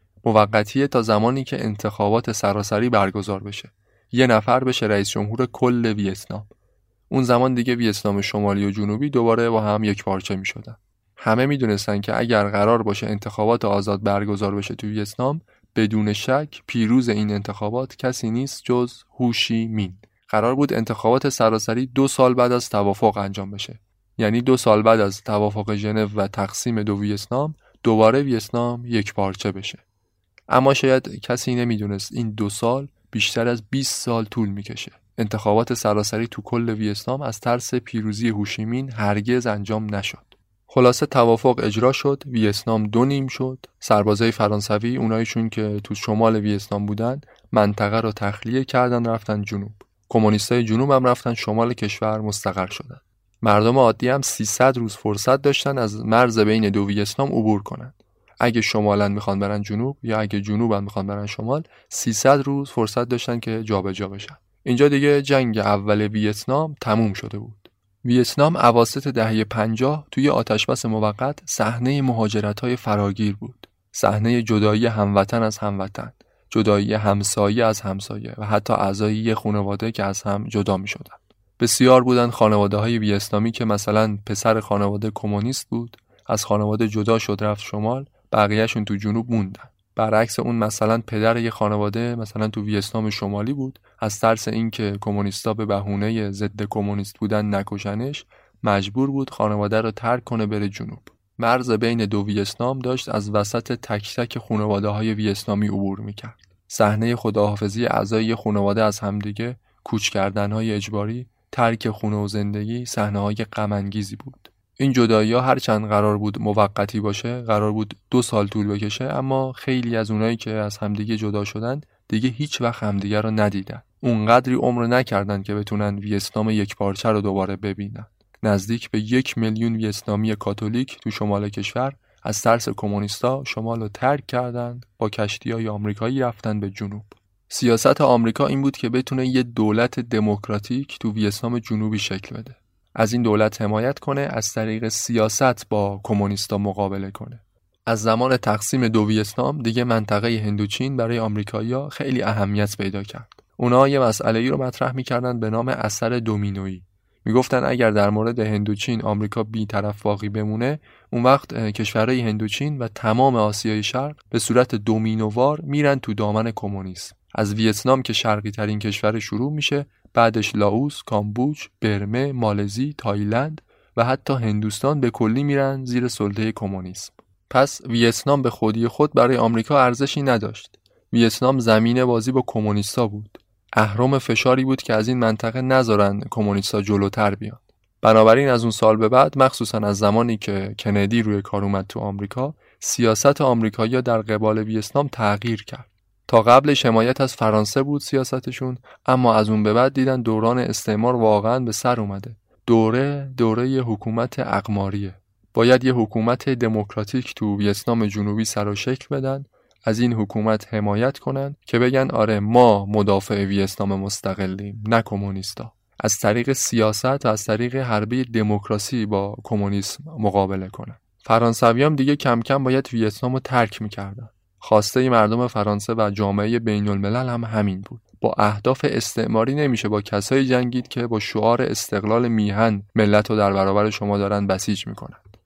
Speaker 2: موقتیه تا زمانی که انتخابات سراسری برگزار بشه. یه نفر بشه رئیس جمهور کل ویتنام. اون زمان دیگه ویتنام شمالی و جنوبی دوباره با هم یک پارچه می شدن. همه می دونستن که اگر قرار باشه انتخابات آزاد برگزار بشه تو ویتنام، بدون شک پیروز این انتخابات کسی نیست جز هو شی مین. قرار بود انتخابات سراسری دو سال بعد از توافق انجام بشه. یعنی دو سال بعد از توافق ژنو و تقسیم دو ویتنام دوباره ویتنام یک پارچه بشه. اما شاید کسی نمیدونست این دو سال بیشتر از بیست سال طول میکشه. انتخابات سراسری تو کل ویتنام از ترس پیروزی هوشیمین هرگز انجام نشد. خلاصه توافق اجرا شد، ویتنام دو نیم شد. سربازای فرانسوی اونایشون که تو شمال ویتنام بودن منطقه رو تخلیه کردن رفتن جنوب. کمونیستای جنوب هم رفتن شمال کشور مستقر شدن. مردم عادی هم سیصد روز فرصت داشتن از مرز بین دو ویتنام عبور کنن. اگه شمالن میخوان برن جنوب یا اگه جنوبن میخوان برن شمال، سیصد روز فرصت داشتن که جابجا بشن. اینجا دیگه جنگ اول ویتنام تموم شده بود. ویتنام اواسط دهه پنجاه توی آتشبس موقت صحنه مهاجرت‌های فراگیر بود. صحنه جدایی هموطن از هموطن، جدایی همسایه از همسایه و حتی اعضای یه خانواده که از هم جدا می‌شدن. بسیار بودن خانواده‌های ویتنامی که مثلا پسر خانواده کمونیست بود، از خانواده جدا شد رفت شمال، بقیه‌شون تو جنوب موندن. برعکس اون مثلا پدر یه خانواده مثلا تو ویتنام شمالی بود، از ترس اینکه کمونیستا به بهونه ضد کمونیست بودن نکشنش مجبور بود خانواده رو ترک کنه بره جنوب. مرز بین دو ویتنام داشت از وسط تک تک خانواده‌های ویتنامی عبور می‌کرد. صحنه خداحافظی اعضای خانواده از همدیگه، کوچ کردن‌های اجباری، ترک خونه و زندگی صحنه‌های غم‌انگیزی بود. این جدایی‌ها هرچند قرار بود موقتی باشه، قرار بود دو سال طول بکشه، اما خیلی از اونایی که از همدیگه جدا شدن دیگه هیچ وقت همدیگه رو ندیدن. اونقدری عمر نکردن که بتونن ویتنام یک پارچه رو دوباره ببینن. نزدیک به یک میلیون ویتنامی کاتولیک تو شمال کشور از ترس کمونیستا شمال رو ترک کردن، با کشتی‌های آمریکایی رفتن به جنوب. سیاست آمریکا این بود که بتونه یه دولت دموکراتیک تو ویتنام جنوبی شکل بده. از این دولت حمایت کنه، از طریق سیاست با کمونیستا مقابله کنه. از زمان تقسیم دو ویتنام دیگه منطقه هندوچین برای آمریکایی‌ها خیلی اهمیت پیدا کرد. اونا یه مسئله‌ای رو مطرح می‌کردن به نام اثر دومینویی. میگفتن اگر در مورد هندوچین آمریکا بی‌طرف باقی بمونه، اون وقت کشورهای هندوچین و تمام آسیای شرق به صورت دومینووار میرن تو دامن کمونیسم. از ویتنام که شرقی ترین کشور شروع میشه، بعدش لاوس، کامبوج، برمه، مالزی، تایلند و حتی هندوستان به کلی میرن زیر سلطه کمونیسم. پس ویتنام به خودی خود برای آمریکا ارزشی نداشت. ویتنام زمین بازی با کمونیستا بود. اهرم فشاری بود که از این منطقه نذارن کمونیستا جلوتر بیان. بنابراین از اون سال به بعد، مخصوصا از زمانی که کندی روی کار اومد تو آمریکا، سیاست آمریکایی‌ها در قبال ویتنام تغییر کرد. تا قبلش حمایت از فرانسه بود سیاستشون، اما از اون به بعد دیدن دوران استعمار واقعاً به سر اومده. دوره دوره ی حکومت اقماریه. باید یه حکومت دموکراتیک تو ویتنام جنوبی سر و شکل بدن، از این حکومت حمایت کنن که بگن آره ما مدافع ویتنام مستقلیم، نه کمونیستا. از طریق سیاست و از طریق حربه دموکراسی با کمونیسم مقابله کنن. فرانسویام دیگه کم کم باید ویتنام رو ترک میکردن. خواسته مردم فرانسه و جامعه بین الملل هم همین بود. با اهداف استعماری نمیشه با کسایی جنگید که با شعار استقلال میهن ملت رو در برابر شما دارن بسیج میکنن.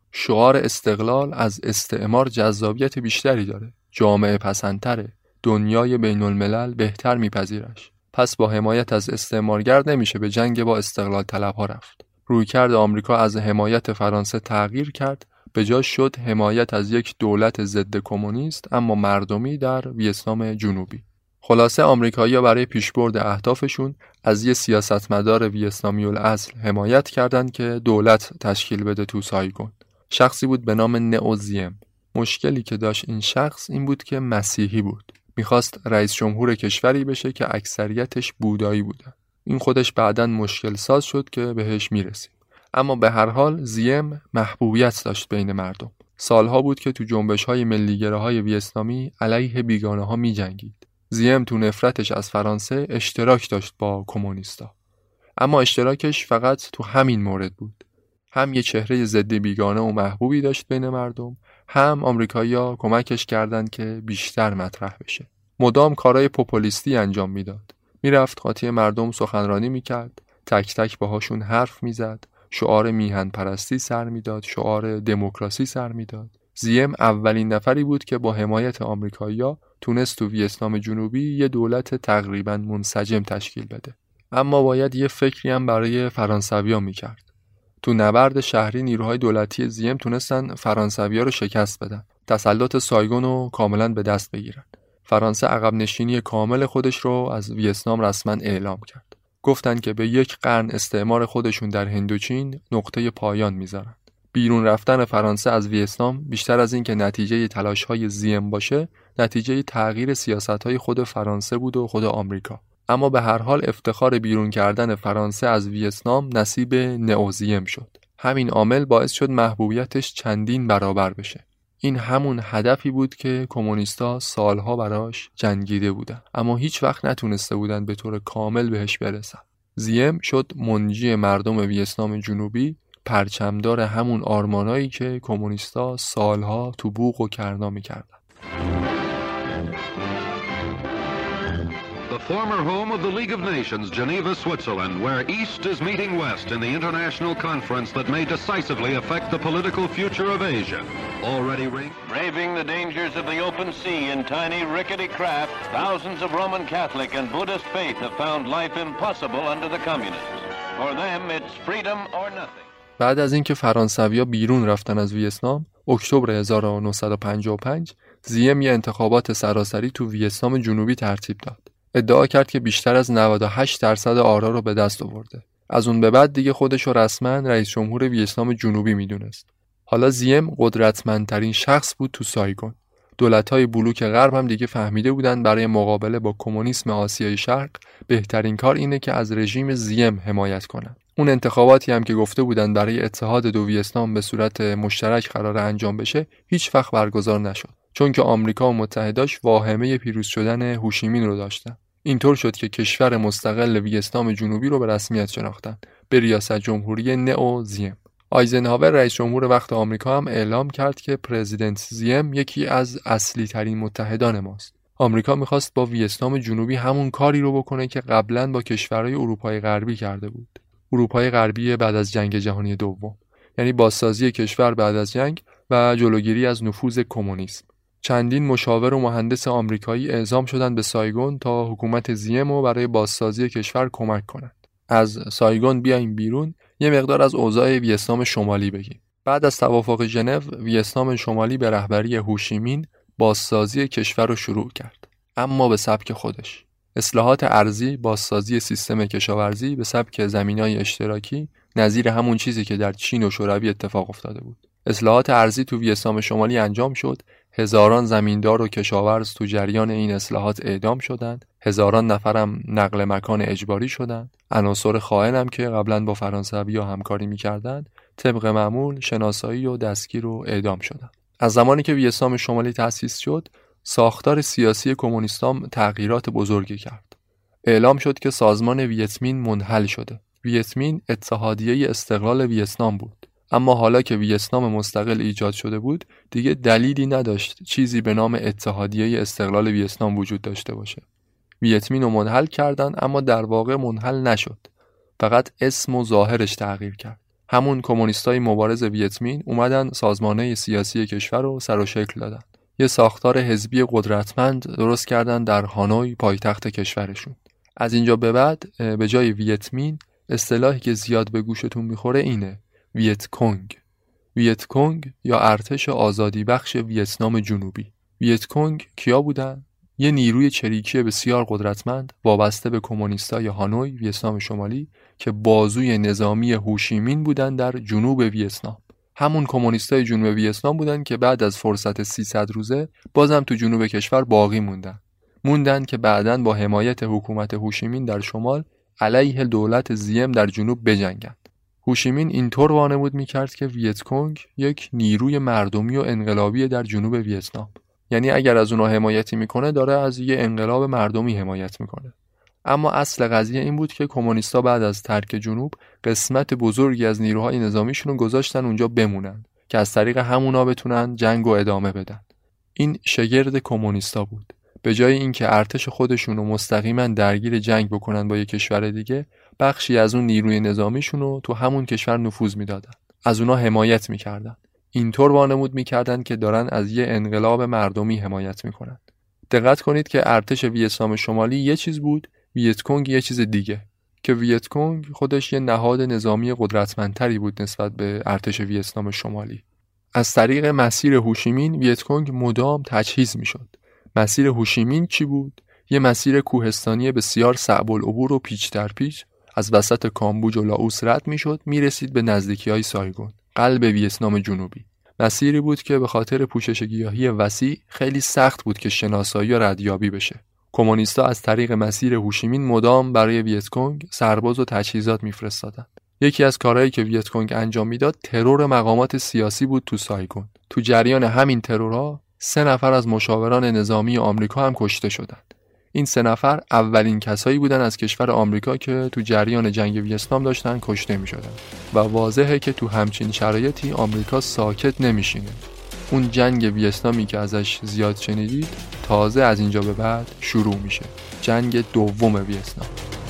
Speaker 2: شعار استقلال از استعمار جذابیت بیشتری داره، جامعه پسندتره، دنیای بین الملل بهتر میپذیرش. پس با حمایت از استعمارگر نمیشه به جنگ با استقلال طلبها رفت. رویکرد آمریکا از حمایت فرانسه تغییر کرد، به جاش شد حمایت از یک دولت ضد کمونیست اما مردمی در ویتنام جنوبی. خلاصه آمریکایی‌ها برای پیشبرد اهدافشون از یه سیاستمدار ویتنامی الاصل حمایت کردند که دولت تشکیل بده تو سایگون. شخصی بود به نام نئو زیم. مشکلی که داشت این شخص این بود که مسیحی بود. میخواست رئیس جمهور کشوری بشه که اکثریتش بودایی بودن. این خودش بعداً مشکل ساز شد که بهش میرسیم. اما به هر حال زیم محبوبیت داشت بین مردم. سالها بود که تو جنبش‌های ملی‌گراهای ویتنامی علیه بیگانه‌ها می‌جنگید. زیم تو نفرتش از فرانسه اشتراک داشت با کمونیستا. اما اشتراکش فقط تو همین مورد بود. هم یه چهره ضد بیگانه و محبوبی داشت بین مردم، هم آمریکایی‌ها کمکش کردند که بیشتر مطرح بشه. مدام کارهای پوپولیستی انجام میداد. میرفت قاطی مردم سخنرانی میکرد، تک تک باهاشون حرف میزد، شعار میهن پرستی سر میداد، شعار دموکراسی سر میداد. زیم اولین نفری بود که با حمایت آمریکایی‌ها تونست تو ویتنام جنوبی یه دولت تقریباً منسجم تشکیل بده. اما باید یه فکری هم برای فرانسوی‌ها میکرد. تو نبرد شهری نیروهای دولتی زیم تونستن فرانسوی‌ها رو شکست بدن، تسلط سایگون رو کاملاً به دست بگیرن. فرانسه عقب نشینی کامل خودش رو از ویتنام رسما اعلام کرد. گفتن که به یک قرن استعمار خودشون در هندوچین نقطه پایان میذارن. بیرون رفتن فرانسه از ویتنام بیشتر از این که نتیجه تلاش‌های زیم باشه، نتیجه تغییر سیاست‌های خود فرانسه بود و خود آمریکا. اما به هر حال افتخار بیرون کردن فرانسه از ویتنام نصیب نئو زیم شد. همین عامل باعث شد محبوبیتش چندین برابر بشه. این همون هدفی بود که کمونیستا سالها براش جنگیده بودن، اما هیچ وقت نتونسته بودن به طور کامل بهش برسن. زیم شد منجی مردم ویتنام جنوبی، پرچمدار همون آرمانایی که کمونیستا سالها تو بوق و کرنا می‌کردن.
Speaker 3: The former home of the League of Nations, Geneva, Switzerland, where East is meeting West in the international conference that may decisively affect the political future of Asia. Already ring-
Speaker 4: Braving the dangers of the open sea in tiny rickety craft, thousands of Roman Catholic and Buddhist faith have found life impossible under the communists. For them, it's freedom or nothing.
Speaker 2: بعد از اینکه فرانسوی‌ها بیرون رفتن از ویتنام، اکتبر هزار و نهصد و پنجاه و پنج، زیم یه انتخابات سراسری تو ویتنام جنوبی ترتیب داد. ادعا کرد که بیشتر از نود و هشت درصد آرا رو به دست آورده. از اون به بعد دیگه خودش رو رسما رئیس جمهور ویتنام جنوبی میدونست. حالا زیم قدرتمندترین شخص بود تو سایگون. دولت‌های بلوک غرب هم دیگه فهمیده بودن برای مقابله با کمونیسم آسیای شرق بهترین کار اینه که از رژیم زیم حمایت کنن. اون انتخاباتی هم که گفته بودن برای اتحاد دو ویتنام به صورت مشترک قرار انجام بشه، هیچ وقت برگزار نشد. چون که آمریکا و متحداش واهمه پیروز شدن هوشیمین رو داشتن. اینطور شد که کشور مستقل ویتنام جنوبی رو به رسمیت شناختن به ریاست جمهوری نئو زیم. آیزنهاور رئیس جمهور وقت آمریکا هم اعلام کرد که پرزیدنت زیم یکی از اصلی ترین متحدان ماست. آمریکا میخواست با ویتنام جنوبی همون کاری رو بکنه که قبلا با کشورهای اروپای غربی کرده بود. اروپای غربی بعد از جنگ جهانی دوم، یعنی بازسازی کشور بعد از جنگ و جلوگیری از نفوذ کمونیسم. چندین مشاور و مهندس آمریکایی اعزام شدند به سایگون تا حکومت زیم رو برای بازسازی کشور کمک کنند. از سایگون بیایم بیرون، یه مقدار از اوضاع ویتنام شمالی بگیم. بعد از توافق ژنو، ویتنام شمالی به رهبری هوشیمین بازسازی کشور رو شروع کرد، اما به سبک خودش. اصلاحات ارضی، بازسازی سیستم کشاورزی به سبک زمینای اشتراکی، نظیر همون چیزی که در چین و شوروی اتفاق افتاده بود. اصلاحات ارضی تو ویتنام شمالی انجام شد. هزاران زمیندار و کشاورز تو جریان این اصلاحات اعدام شدند. هزاران نفرم نقل مکان اجباری شدند. عناصر خائن هم که قبلا با فرانسوی‌ها همکاری می‌کردند، طبق معمول شناسایی و دستگیر و اعدام شدند. از زمانی که ویتنام شمالی تأسیس شد، ساختار سیاسی کمونیستان تغییرات بزرگی کرد. اعلام شد که سازمان ویتمین منحل شده. ویتمین اتحادیه استقلال ویتنام بود. اما حالا که ویتنام مستقل ایجاد شده بود، دیگه دلیلی نداشت چیزی به نام اتحادیه استقلال ویتنام وجود داشته باشه. ویتمین رو منحل کردن، اما در واقع منحل نشد. فقط اسم و ظاهرش تغییر کرد. همون کمونیستای مبارز ویتمین اومدن سازمانه سیاسی کشور رو سر و شکل دادن. یه ساختار حزبی قدرتمند درست کردن در هانوی، پایتخت کشورشون. از اینجا به بعد به جای ویتمین اصطلاحی که زیاد به گوشتون میخوره اینه: ویت کنگ. ویت کنگ یا ارتش آزادی بخش ویتنام جنوبی. ویت کنگ کیا بودن؟ یه نیروی چریکی بسیار قدرتمند وابسته به کمونیستای هانوی، ویتنام شمالی، که بازوی نظامی هوشیمین بودن در جنوب ویتنام. همون کمونیستای جنوب ویتنام بودن که بعد از فرصت سیصد روزه بازم تو جنوب کشور باقی موندن. موندن که بعداً با حمایت حکومت هوشیمین در شمال علیه دولت زیم در جنوب بجنگند. هوشیمین اینطور وانمود میکرد که ویت کنگ یک نیروی مردمی و انقلابی در جنوب ویتنام. یعنی اگر از اونها حمایتی میکنه داره از یه انقلاب مردمی حمایت میکنه. اما اصل قضیه این بود که کمونیستا بعد از ترک جنوب قسمت بزرگی از نیروهای نظامیشون رو گذاشتن اونجا بمونن که از طریق همونا بتونن جنگ و ادامه بدن. این شگرد کمونیستا بود. به جای اینکه ارتش خودشون رو مستقیما درگیر جنگ بکنن با یک کشور دیگه، بخشی از اون نیروی نظامیشون رو تو همون کشور نفوذ میدادن. از اونها حمایت میکردن. اینطور وانمود میکردن که دارن از یه انقلاب مردمی حمایت میکنن. دقت کنید که ارتش ویتنام شمالی یه چیز بود، ویت کنگ یه چیز دیگه. که ویت کنگ خودش یه نهاد نظامی قدرتمندتری بود نسبت به ارتش ویتنام شمالی. از طریق مسیر هوشیمین ویت کنگ مدام تجهیز میشد. مسیر هوشیمین چی بود؟ یه مسیر کوهستانی بسیار صعب العبور و پیچ در پیچ از وسط کامبوج و لاوس رد میشد، میرسید به نزدیکی‌های سایگون، قلب ویتنام جنوبی. مسیری بود که به خاطر پوشش گیاهی وسیع خیلی سخت بود که شناسایی و ردیابی بشه. کمونیستا از طریق مسیر هوشیمین مدام برای ویت کنگ سرباز و تجهیزات میفرستادند. یکی از کارهایی که ویت کنگ انجام میداد ترور مقامات سیاسی بود تو سایگون. تو جریان همین ترورها سه نفر از مشاوران نظامی آمریکا هم کشته شدند. این سه نفر اولین کسایی بودن از کشور آمریکا که تو جریان جنگ ویتنام داشتن کشته می‌شدن و واضحه که تو همچین شرایطی آمریکا ساکت نمیشینه. اون جنگ ویتنامی که ازش زیاد شنیدید تازه از اینجا به بعد شروع میشه. جنگ دوم ویتنام.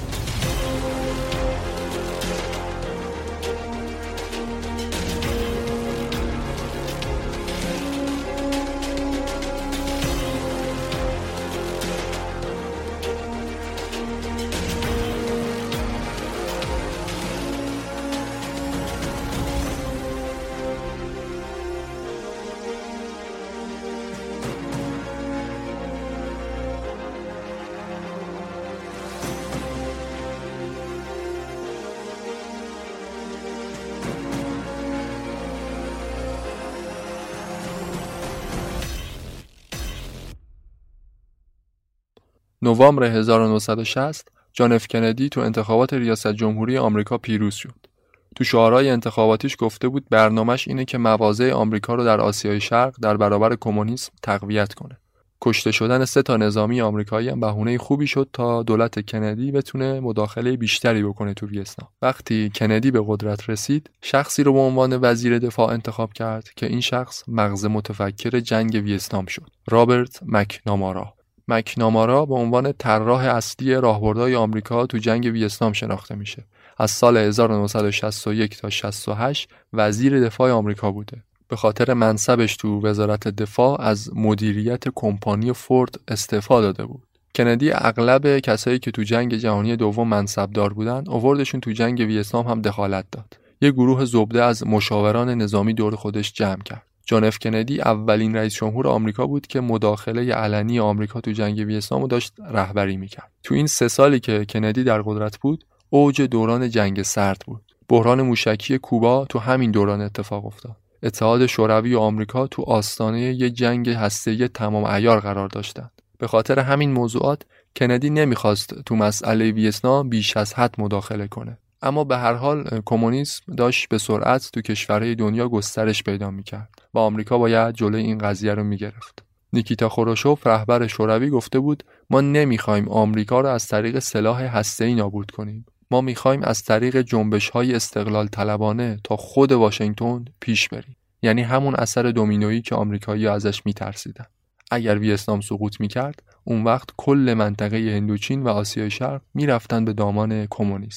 Speaker 2: نوامبر هزار و نهصد و شصت جان اف کندی تو انتخابات ریاست جمهوری آمریکا پیروز شد. تو شعارهای انتخاباتیش گفته بود برنامه‌اش اینه که مواضع آمریکا رو در آسیای شرق در برابر کمونیسم تقویت کنه. کشته شدن سه تا نظامی آمریکایی هم بهونه خوبی شد تا دولت کندی بتونه مداخله بیشتری بکنه تو ویتنام. وقتی کندی به قدرت رسید، شخصی رو به عنوان وزیر دفاع انتخاب کرد که این شخص مغز متفکر جنگ ویتنام شد. رابرت مکنامارا. مکنامارا به عنوان طراح اصلی راهبردهای آمریکا تو جنگ ویتنام شناخته میشه. از سال هزار و نهصد و شصت و یک تا شصت و هشت وزیر دفاع آمریکا بوده. به خاطر منصبش تو وزارت دفاع از مدیریت کمپانی فورد استعفا داده بود. کندی اغلب کسایی که تو جنگ جهانی دوم منصبدار بودن آوردشون تو جنگ ویتنام هم دخالت داد. یه گروه زبده از مشاوران نظامی دور خودش جمع کرد. جان اف کندی اولین رئیس جمهور آمریکا بود که مداخله علنی آمریکا تو جنگ ویتنام رو داشت رهبری میکرد. تو این سه سالی که کندی در قدرت بود، اوج دوران جنگ سرد بود. بحران موشکی کوبا تو همین دوران اتفاق افتاد. اتحاد شوروی و آمریکا تو آستانه یه جنگ هسته‌ای تمام عیار قرار داشتند. به خاطر همین موضوعات کندی نمیخواست تو مسئله ویتنام بیش از حد مداخله کنه. اما به هر حال کمونیسم داشت به سرعت تو کشورهای دنیا گسترش پیدا میکرد و آمریکا باید جلوی این قضیه رو میگرفت. نیکیتا خروشوف رهبر شوروی گفته بود ما نمیخوایم آمریکا رو از طریق سلاح هسته‌ای نابود کنیم. ما میخوایم از طریق جنبش‌های استقلال طلبانه تا خود واشنگتن پیش بریم. یعنی همون اثر دومینویی که آمریکایی‌ها ازش میترسیدن. اگر ویتنام سقوط میکرد، اون وقت کل منطقه هندوچین و آسیای شرق میرفتن به دامان کمونیسم.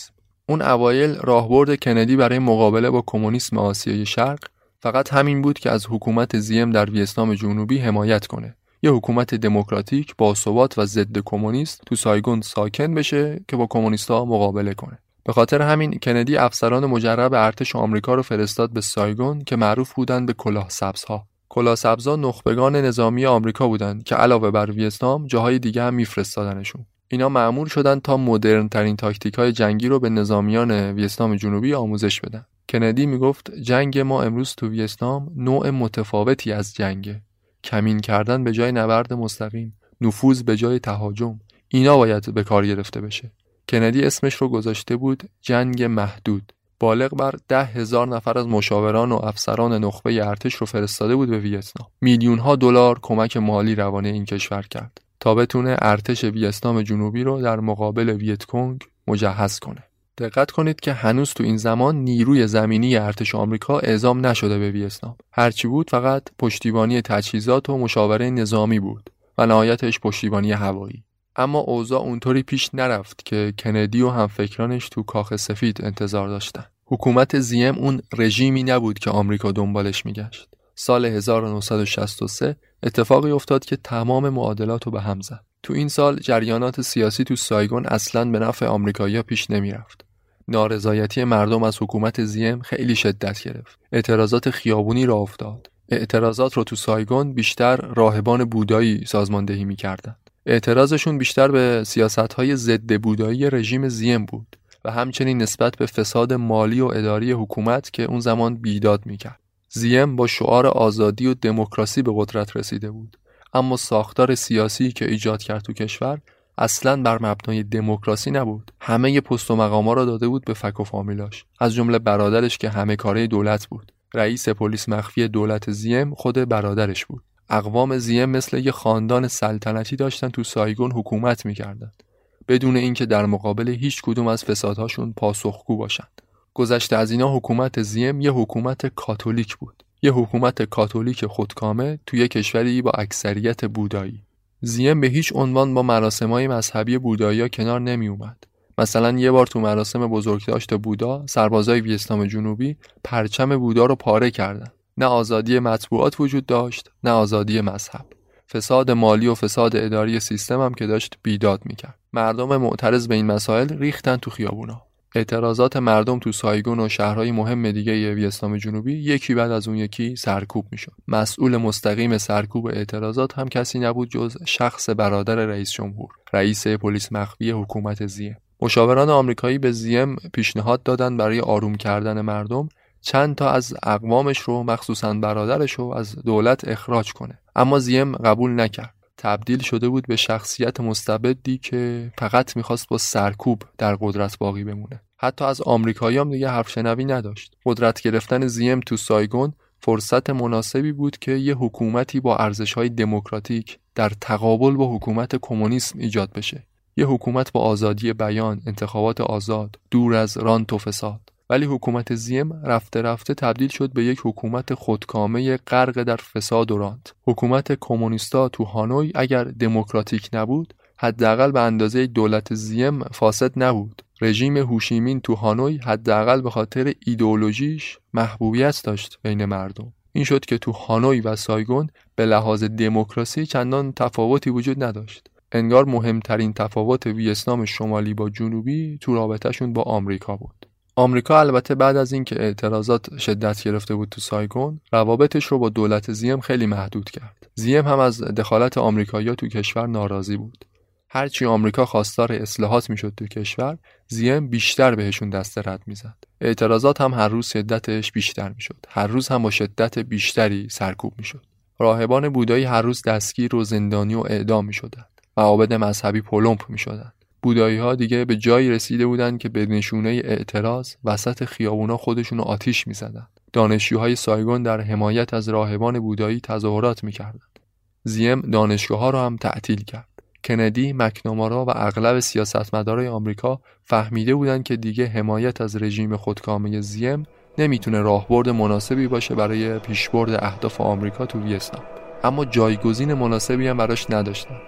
Speaker 2: اون اوایل راهبرد کندی برای مقابله با کمونیسم آسیای شرق فقط همین بود که از حکومت زیم در ویتنام جنوبی حمایت کنه. یه حکومت دموکراتیک باثبات و ضد کمونیست تو سایگون ساکن بشه که با کمونیست‌ها مقابله کنه. به خاطر همین کندی افسران مجرب ارتش آمریکا رو فرستاد به سایگون که معروف بودن به کلاه سبزها. کلاه سبزها نخبگان نظامی آمریکا بودن که علاوه بر ویتنام جاهای دیگه هم میفرستادنشون. اینا مأمور شدن تا مدرن ترین تاکتیک‌های جنگی رو به نظامیان ویتنام جنوبی آموزش بدن. کندی میگفت جنگ ما امروز تو ویتنام نوع متفاوتی از جنگه. کمین کردن به جای نبرد مستقیم، نفوذ به جای تهاجم، اینا باید به کار گرفته بشه. کندی اسمش رو گذاشته بود جنگ محدود. بالغ بر ده هزار نفر از مشاوران و افسران نخبه ارتش رو فرستاده بود به ویتنام. میلیون ها دلار کمک مالی روانه این کشور کرد تا بتونه ارتش ویتنام جنوبی رو در مقابل ویتکونگ مجهز کنه. دقت کنید که هنوز تو این زمان نیروی زمینی ارتش آمریکا اعزام نشده به ویتنام. هرچی بود فقط پشتیبانی تجهیزات و مشاوره نظامی بود و نهایتش پشتیبانی هوایی. اما اوضاع اونطوری پیش نرفت که کندی و همفکرانش تو کاخ سفید انتظار داشتن. حکومت زیم اون رژیمی نبود که آمریکا دنبالش میگشت. سال هزار و نهصد و شصت و سه اتفاقی افتاد که تمام معادلات رو به هم زد. تو این سال جریانات سیاسی تو سایگون اصلاً به نفع آمریکایی‌ها پیش نمیرفت. نارضایتی مردم از حکومت زیم خیلی شدت گرفت. اعتراضات خیابونی راه افتاد. اعتراضات رو تو سایگون بیشتر راهبان بودایی سازماندهی می‌کردند. اعتراضشون بیشتر به سیاست‌های ضد بودایی رژیم زیم بود و همچنین نسبت به فساد مالی و اداری حکومت که اون زمان بیداد می‌کرد. زیم با شعار آزادی و دموکراسی به قدرت رسیده بود، اما ساختار سیاسی که ایجاد کرد تو کشور اصلاً بر مبنای دموکراسی نبود. همه ی پست و مقاما را داده بود به فک و فامیلاش، از جمله برادرش که همه کاره دولت بود. رئیس پلیس مخفی دولت زیم خود برادرش بود. اقوام زیم مثل یه خاندان سلطنتی داشتن تو سایگون حکومت می‌کردن بدون اینکه در مقابل هیچ کدوم از فسادهاشون پاسخگو باشن. گذشته از اینا حکومت زیم یه حکومت کاتولیک بود. یه حکومت کاتولیک خودکامه توی کشوری با اکثریت بودایی. زیم به هیچ عنوان با مراسم‌های مذهبی بودایی‌ها کنار نمی اومد. مثلا یه بار تو مراسم بزرگداشت بودا سربازای ویتنام جنوبی پرچم بودا رو پاره کردن. نه آزادی مطبوعات وجود داشت، نه آزادی مذهب. فساد مالی و فساد اداری سیستم هم که داشت بیداد میکرد. مردم معترض به این مسائل ریختن تو خیابونا. اعتراضات مردم تو سایگون و شهرهای مهم دیگه ویتنام جنوبی یکی بعد از اون یکی سرکوب میشد. مسئول مستقیم سرکوب اعتراضات هم کسی نبود جز شخص برادر رئیس جمهور، رئیس پلیس مخفی حکومت زیم. مشاوران آمریکایی به زیم پیشنهاد دادن برای آروم کردن مردم چند تا از اقوامش رو مخصوصاً برادرش رو از دولت اخراج کنه، اما زیم قبول نکرد. تبدیل شده بود به شخصیت مستبدی که فقط میخواست با سرکوب در قدرت باقی بمونه. حتی از آمریکایی هم دیگه حرف شنوی نداشت. قدرت گرفتن زیم تو سایگون فرصت مناسبی بود که یه حکومتی با ارزش‌های دموکراتیک در تقابل با حکومت کمونیسم ایجاد بشه. یه حکومت با آزادی بیان، انتخابات آزاد، دور از رانت و فساد. ولی حکومت زیم رفته رفته تبدیل شد به یک حکومت خودکامه غرق در فساد و رانت. حکومت کمونیستا تو هانوی اگر دموکراتیک نبود، حداقل به اندازه دولت زیم فاسد نبود. رژیم هوشیمین تو هانوی حداقل به خاطر ایدئولوژیش محبوبیت داشت بین مردم. این شد که تو هانوی و سایگون به لحاظ دموکراسی چندان تفاوتی وجود نداشت. انگار مهمترین تفاوت ویتنام شمالی با جنوبی تو رابطه‌شون با آمریکا بود. آمریکا البته بعد از اینکه اعتراضات شدت گرفته بود تو سایگون، روابطش رو با دولت زیم خیلی محدود کرد. زیم هم از دخالت آمریکایی‌ها تو کشور ناراضی بود. هرچی آمریکا خواستار اصلاحات میشد تو کشور، زیم بیشتر بهشون دست رد میزد. اعتراضات هم هر روز شدتش بیشتر میشد. هر روز هم با شدت بیشتری سرکوب میشد. راهبان بودایی هر روز دستگیر و زندانی و اعدام میشدند. معابد مذهبی پلمپ میشدند. بودایی‌ها دیگه به جایی رسیده بودند که به نشونه اعتراض وسط خیابونا خودشونو آتیش می‌زدند. دانشجوهای سایگون در حمایت از راهبان بودایی تظاهرات می‌کردند. زیم دانشگاه‌ها رو هم تعطیل کرد. کندی، مکنامارا و اغلب سیاستمدارای آمریکا فهمیده بودند که دیگه حمایت از رژیم خودکامه زیم نمیتونه راهبرد مناسبی باشه برای پیشبرد اهداف آمریکا تو ویتنام. اما جایگزین مناسبی هم براش نداشتن.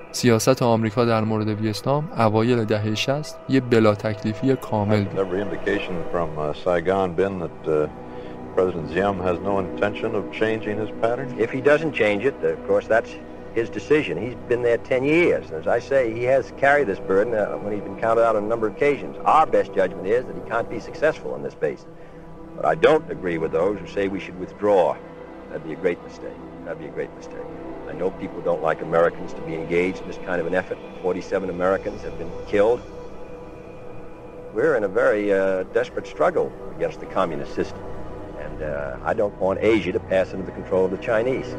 Speaker 2: سیاست آمریکا در مورد ویتنام اوایل دهه شصت یه بلا تکلیفی کامل بود.
Speaker 5: President Diem has no intention of changing his pattern. If he doesn't change it, of course, that's his decision. He's been there ten years. And as I say, he has carried this burden uh, when he's been counted out on a number of occasions. Our best judgment is that he can't be successful on this base. But I don't agree with those who say we should withdraw. That'd be a great mistake. That'd be a great mistake. I know people don't like Americans to be engaged in this kind of an effort. forty-seven Americans have been killed. We're in a very uh, desperate struggle against the communist system. And uh, I don't want Asia to pass into the control of the Chinese.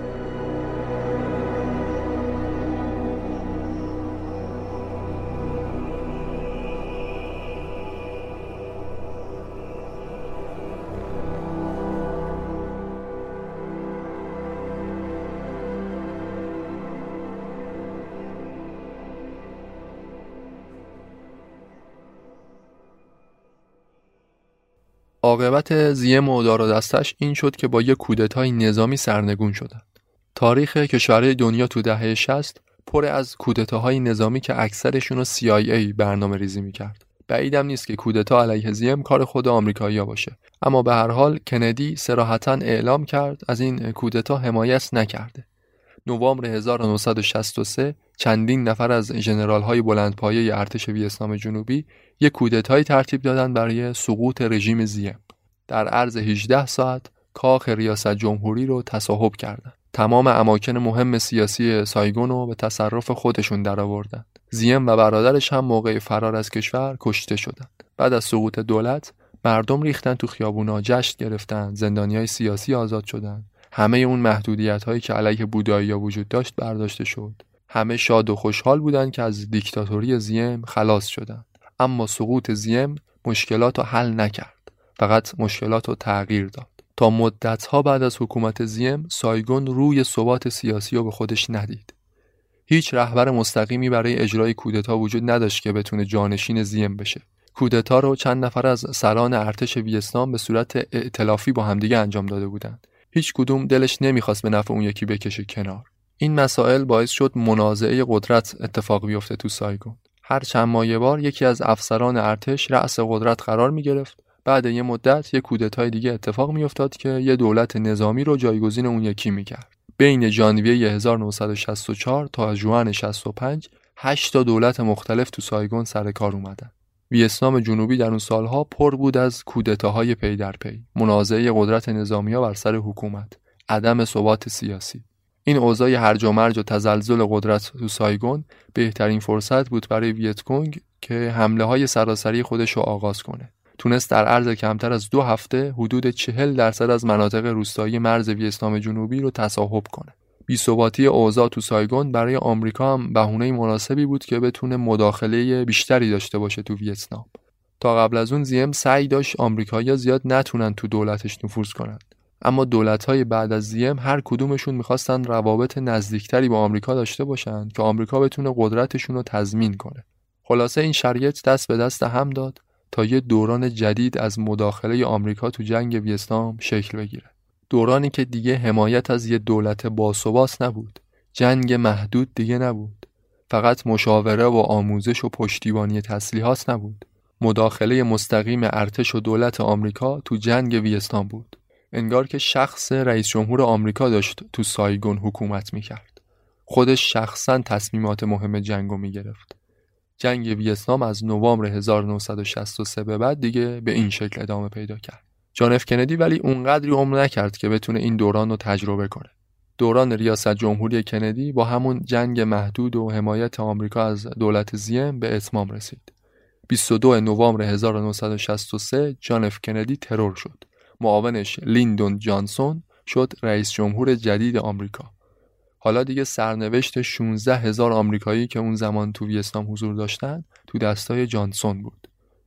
Speaker 2: عاقبت زیم و دار و دستش این شد که با یک کودتای نظامی سرنگون شدند. تاریخ کشورهای دنیا تو دهه شصت پر از کودتاهای نظامی که اکثرشون رو سی آی ای برنامه ریزی میکرد. بعیدم نیست که کودتا علیه زیم کار خود آمریکایی‌ها باشه. اما به هر حال کندی صراحتاً اعلام کرد از این کودتا حمایت نکرده. نوامبر هزار و نهصد و شصت و سه چندین نفر از ژنرال‌های بلندپایه ارتش ویتنام جنوبی یک کودتایی ترتیب دادن برای سقوط رژیم زیم. در عرض هجده ساعت کاخ ریاست جمهوری رو تصاحب کردند. تمام اماکن مهم سیاسی سایگون رو به تصرف خودشون درآوردند. زیم و برادرش هم موقع فرار از کشور کشته شدند. بعد از سقوط دولت مردم ریختن تو خیابونا، جشن گرفتن، زندانیای سیاسی آزاد شدند. همه اون محدودیت‌هایی که علیه بودایی‌ها وجود داشت برداشته شد. همه شاد و خوشحال بودند که از دیکتاتوری زیم خلاص شدند. اما سقوط زیم مشکلات رو حل نکرد. فقط مشکلات رو تغییر داد. تا مدت‌ها بعد از حکومت زیم سایگون روی ثبات سیاسی رو به خودش ندید. هیچ رهبر مستقیمی برای اجرای کودتا وجود نداشت که بتونه جانشین زیم بشه. کودتا رو چند نفر از سران ارتش ویتنام به صورت ائتلافی با همدیگه انجام داده بودند. هیچ کدوم دلش نمیخواست به نفع اون یکی بکشه کنار. این مسائل باعث شد منازعه قدرت اتفاق بیفته تو سایگون. هر چند ماه یه بار یکی از افسران ارتش رأس قدرت قرار میگرفت. بعد یه مدت یه کودتای دیگه اتفاق میافتاد که یه دولت نظامی رو جایگزین اون یکی میکرد. بین ژانویه هزار و نهصد و شصت و چهار تا ژوئن شصت و پنج هشت تا دولت مختلف تو سایگون سر کار اومدن. ویتنام جنوبی در اون سالها پر بود از کودتاهای پی در پی، منازعه قدرت نظامی‌ها بر سر حکومت، عدم ثبات سیاسی. این اوضاع هرج و مرج و تزلزل قدرت تو سایگون بهترین فرصت بود برای ویتکونگ که حمله‌های سراسری خودش رو آغاز کنه. تونست در عرض کمتر از دو هفته حدود چهل درصد از مناطق روستایی مرز ویتنام جنوبی رو تصاحب کنه. بی‌ثباتی اوضاع تو سایگون برای آمریکا هم بهونه مناسبی بود که بتونه مداخله بیشتری داشته باشه تو ویتنام. تا قبل از اون زیم سعی داشت آمریکایی‌ها زیاد نتونن تو دولتش نفوذ کنن. اما دولت‌های بعد از زیم هر کدومشون می‌خواستن روابط نزدیکتری با آمریکا داشته باشن که آمریکا بتونه قدرتشون رو تضمین کنه. خلاصه این شرایط دست به دست هم داد تا یه دوران جدید از مداخله آمریکا تو جنگ ویتنام شکل بگیره. دورانی که دیگه حمایت از یه دولت باثبات نبود، جنگ محدود دیگه نبود، فقط مشاوره و آموزش و پشتیبانی تسلیحات نبود، مداخله مستقیم ارتش و دولت آمریکا تو جنگ ویتنام بود. انگار که شخص رئیس جمهور آمریکا داشت تو سایگون حکومت میکرد. خودش شخصاً تصمیمات مهم جنگو میگرفت. جنگ ویتنام از نوامبر هزار و نهصد و شصت و سه به بعد دیگه به این شکل ادامه پیدا کرد. جان اف کندی ولی اونقدری عمر نکرد که بتونه این دوران رو تجربه کنه. دوران ریاست جمهوری کندی با همون جنگ محدود و حمایت آمریکا از دولت زیم به اتمام رسید. بیست و دو نوامبر هزار و نهصد و شصت و سه جان اف کندی ترور شد. معاونش لیندون جانسون شد رئیس جمهور جدید آمریکا. حالا دیگه سرنوشت شانزده هزار آمریکایی که اون زمان تو ویتنام حضور داشتن تو دستای جانسون بود.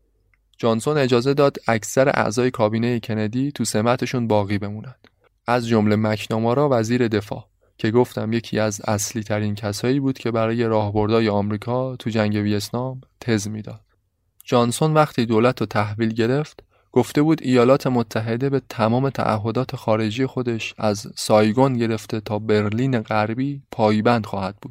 Speaker 2: جانسون اجازه داد اکثر اعضای کابینه کندی تو سمتشون باقی بمونند. از جمله مکنامارا وزیر دفاع که گفتم یکی از اصلی ترین کسایی بود که برای راهبردهای آمریکا تو جنگ ویتنام تز میداد. جانسون وقتی دولت رو تحویل گرفت گفته بود ایالات متحده به تمام تعهدات خارجی خودش از سایگون گرفته تا برلین غربی پایبند خواهد بود.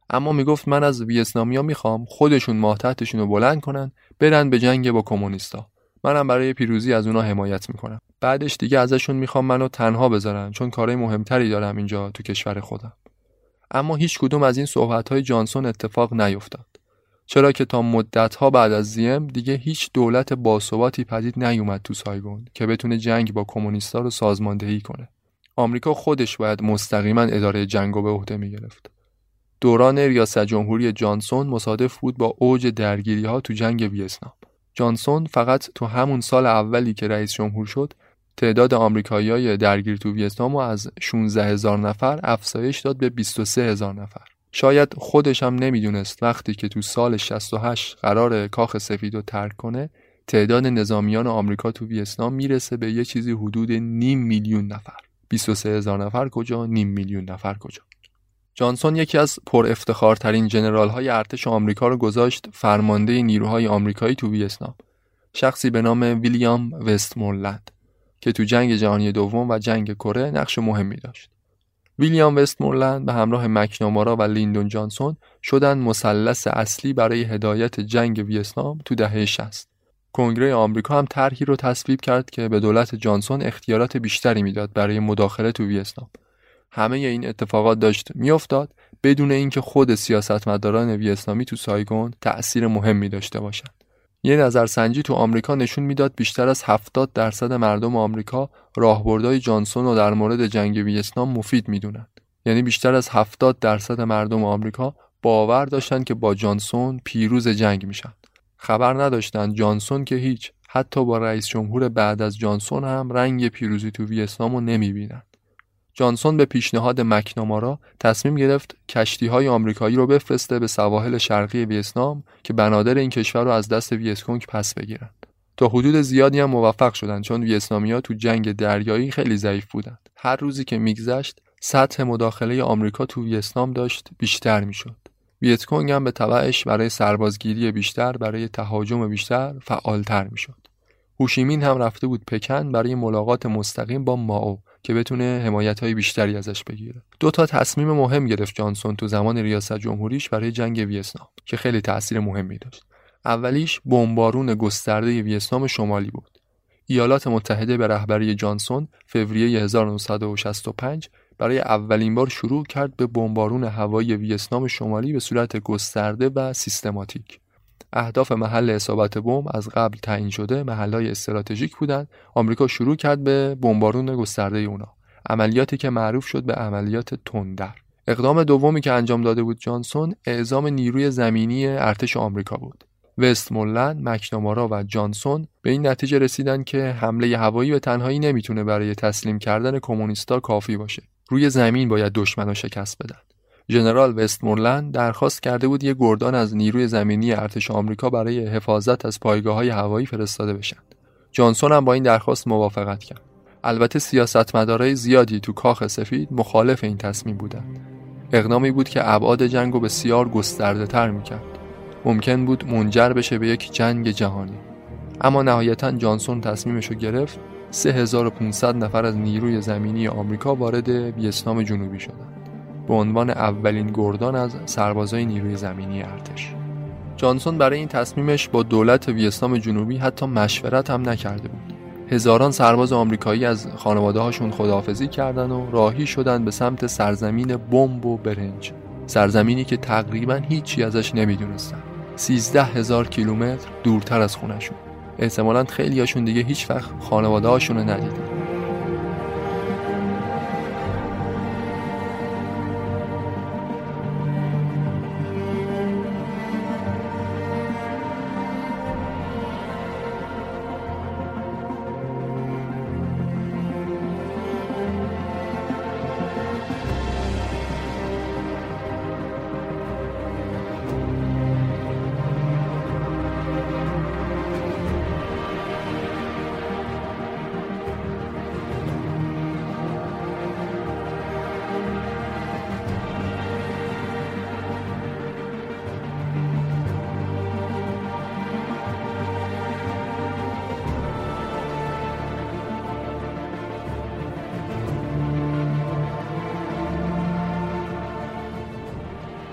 Speaker 2: اما میگفت من از ویتنامیا میخوام خودشون ماهتحتشون رو بلند کنن برن به جنگ با کمونیستا. منم برای پیروزی از اونا حمایت میکنم. بعدش دیگه ازشون میخوام منو تنها بذارن چون کارهای مهمتری دارم اینجا تو کشور خودم. اما هیچ کدوم از این صحبت‌های جانسون اتفاق نیفتاد. چرا که تا مدت‌ها بعد از زیم دیگه هیچ دولت باثباتی پدید نیومد تو سایگون که بتونه جنگ با کمونیستا رو سازماندهی کنه. آمریکا خودش باید مستقیما اداره جنگو به عهده میگرفت. دوران ریاست جمهوری جانسون مصادف بود با اوج درگیری‌ها تو جنگ ویتنام. جانسون فقط تو همون سال اولی که رئیس جمهور شد تعداد آمریکایی‌های درگیر تو ویتنام رو از شانزده هزار نفر افزایش داد به بیست و سه هزار نفر. شاید خودش هم نمیدونست وقتی که تو سال شصت و هشت قرار کاخ سفید رو ترک کنه تعداد نظامیان آمریکا تو ویتنام میرسه به یه چیزی حدود نیم میلیون نفر. بیست و سه هزار نفر کجا؟ نیم میلیون نفر کجا؟ جانسون یکی از پر افتخارترین ژنرال‌های ارتش آمریکا رو گذاشت فرمانده نیروهای آمریکایی تو ویتنام. شخصی به نام ویلیام وستمورلند که تو جنگ جهانی دوم و جنگ کره نقش مهمی داشت. ویلیام وستمورلند به همراه مکنامارا و لیندون جانسون شدن مثلث اصلی برای هدایت جنگ ویتنام تو دهه شصت. کنگره آمریکا هم طرحی رو تصویب کرد که به دولت جانسون اختیارات بیشتری میداد برای مداخله تو ویتنام. همه این اتفاقات داشت میافتاد بدون اینکه خود سیاستمداران ویتنامی تو سایگون تأثیر مهمی داشته باشند. یه نظرسنجی تو آمریکا نشون میداد بیشتر از هفتاد درصد مردم آمریکا راهبردهای جانسون رو در مورد جنگ ویتنام مفید میدونن. یعنی بیشتر از هفتاد درصد مردم آمریکا باور داشتن که با جانسون پیروز جنگ میشن. خبر نداشتن جانسون که هیچ، حتی با رئیس جمهور بعد از جانسون هم رنگ پیروزی تو ویتنام رو نمیبینن. جانسون به پیشنهاد مکنامارا تصمیم گرفت کشتی‌های آمریکایی رو بفرسته به سواحل شرقی ویتنام که بنادر این کشور رو از دست ویتکونگ پس بگیرن. تا حدود زیادی هم موفق شدن چون ویتنامیا تو جنگ دریایی خیلی ضعیف بودن. هر روزی که میگذشت سطح مداخله آمریکا تو ویتنام داشت بیشتر میشد. ویتکونگ هم به تبعش برای سربازگیری بیشتر، برای تهاجم بیشتر فعالتر میشد. هوشیمین هم رفته بود پکن برای ملاقات مستقیم با مائو که بتونه حمایت‌های بیشتری ازش بگیره. دو تا تصمیم مهم گرفت جانسون تو زمان ریاست جمهوریش برای جنگ ویتنام که خیلی تأثیر مهمی داشت. اولیش بمبارون گسترده ویتنام شمالی بود. ایالات متحده به رهبری جانسون فوریه هزار و نهصد و شصت و پنج برای اولین بار شروع کرد به بمبارون هوایی ویتنام شمالی به صورت گسترده و سیستماتیک. اهداف محل اصابت بمب از قبل تعیین شده، محل‌های استراتژیک بودند. آمریکا شروع کرد به بمبارون گسترده اونا. عملیاتی که معروف شد به عملیات تندر. اقدام دومی که انجام داده بود جانسون، اعزام نیروی زمینی ارتش آمریکا بود. وستمورلند، مکنامارا و جانسون به این نتیجه رسیدن که حمله هوایی به تنهایی نمیتونه برای تسلیم کردن کمونیستا کافی باشه. روی زمین باید دشمنو شکست بدن. ژنرال وستمورلند درخواست کرده بود یک گردان از نیروی زمینی ارتش آمریکا برای حفاظت از پایگاه‌های هوایی فرستاده بشن. جانسون هم با این درخواست موافقت کرد. البته سیاستمدارای زیادی تو کاخ سفید مخالف این تصمیم بودند. اقدامی بود که ابعاد جنگو بسیار گسترده‌تر می‌کرد. ممکن بود منجر بشه به یک جنگ جهانی. اما نهایتاً جانسون تصمیمشو گرفت. سه هزار و پانصد نفر از نیروی زمینی آمریکا وارد ویتنام جنوبی شدند. به عنوان اولین گردان از سربازای نیروی زمینی ارتش. جانسون برای این تصمیمش با دولت ویتنام جنوبی حتی مشورت هم نکرده بود. هزاران سرباز آمریکایی از خانواده‌هاشون خداحافظی کردن و راهی شدن به سمت سرزمین بمب و برنج. سرزمینی که تقریباً هیچی ازش نمیدونستن. سیزده هزار کیلومتر دورتر از خونشون. احتمالاً خیلیاشون دیگه هیچ وقت خانواده‌هاشون رو ندیدن.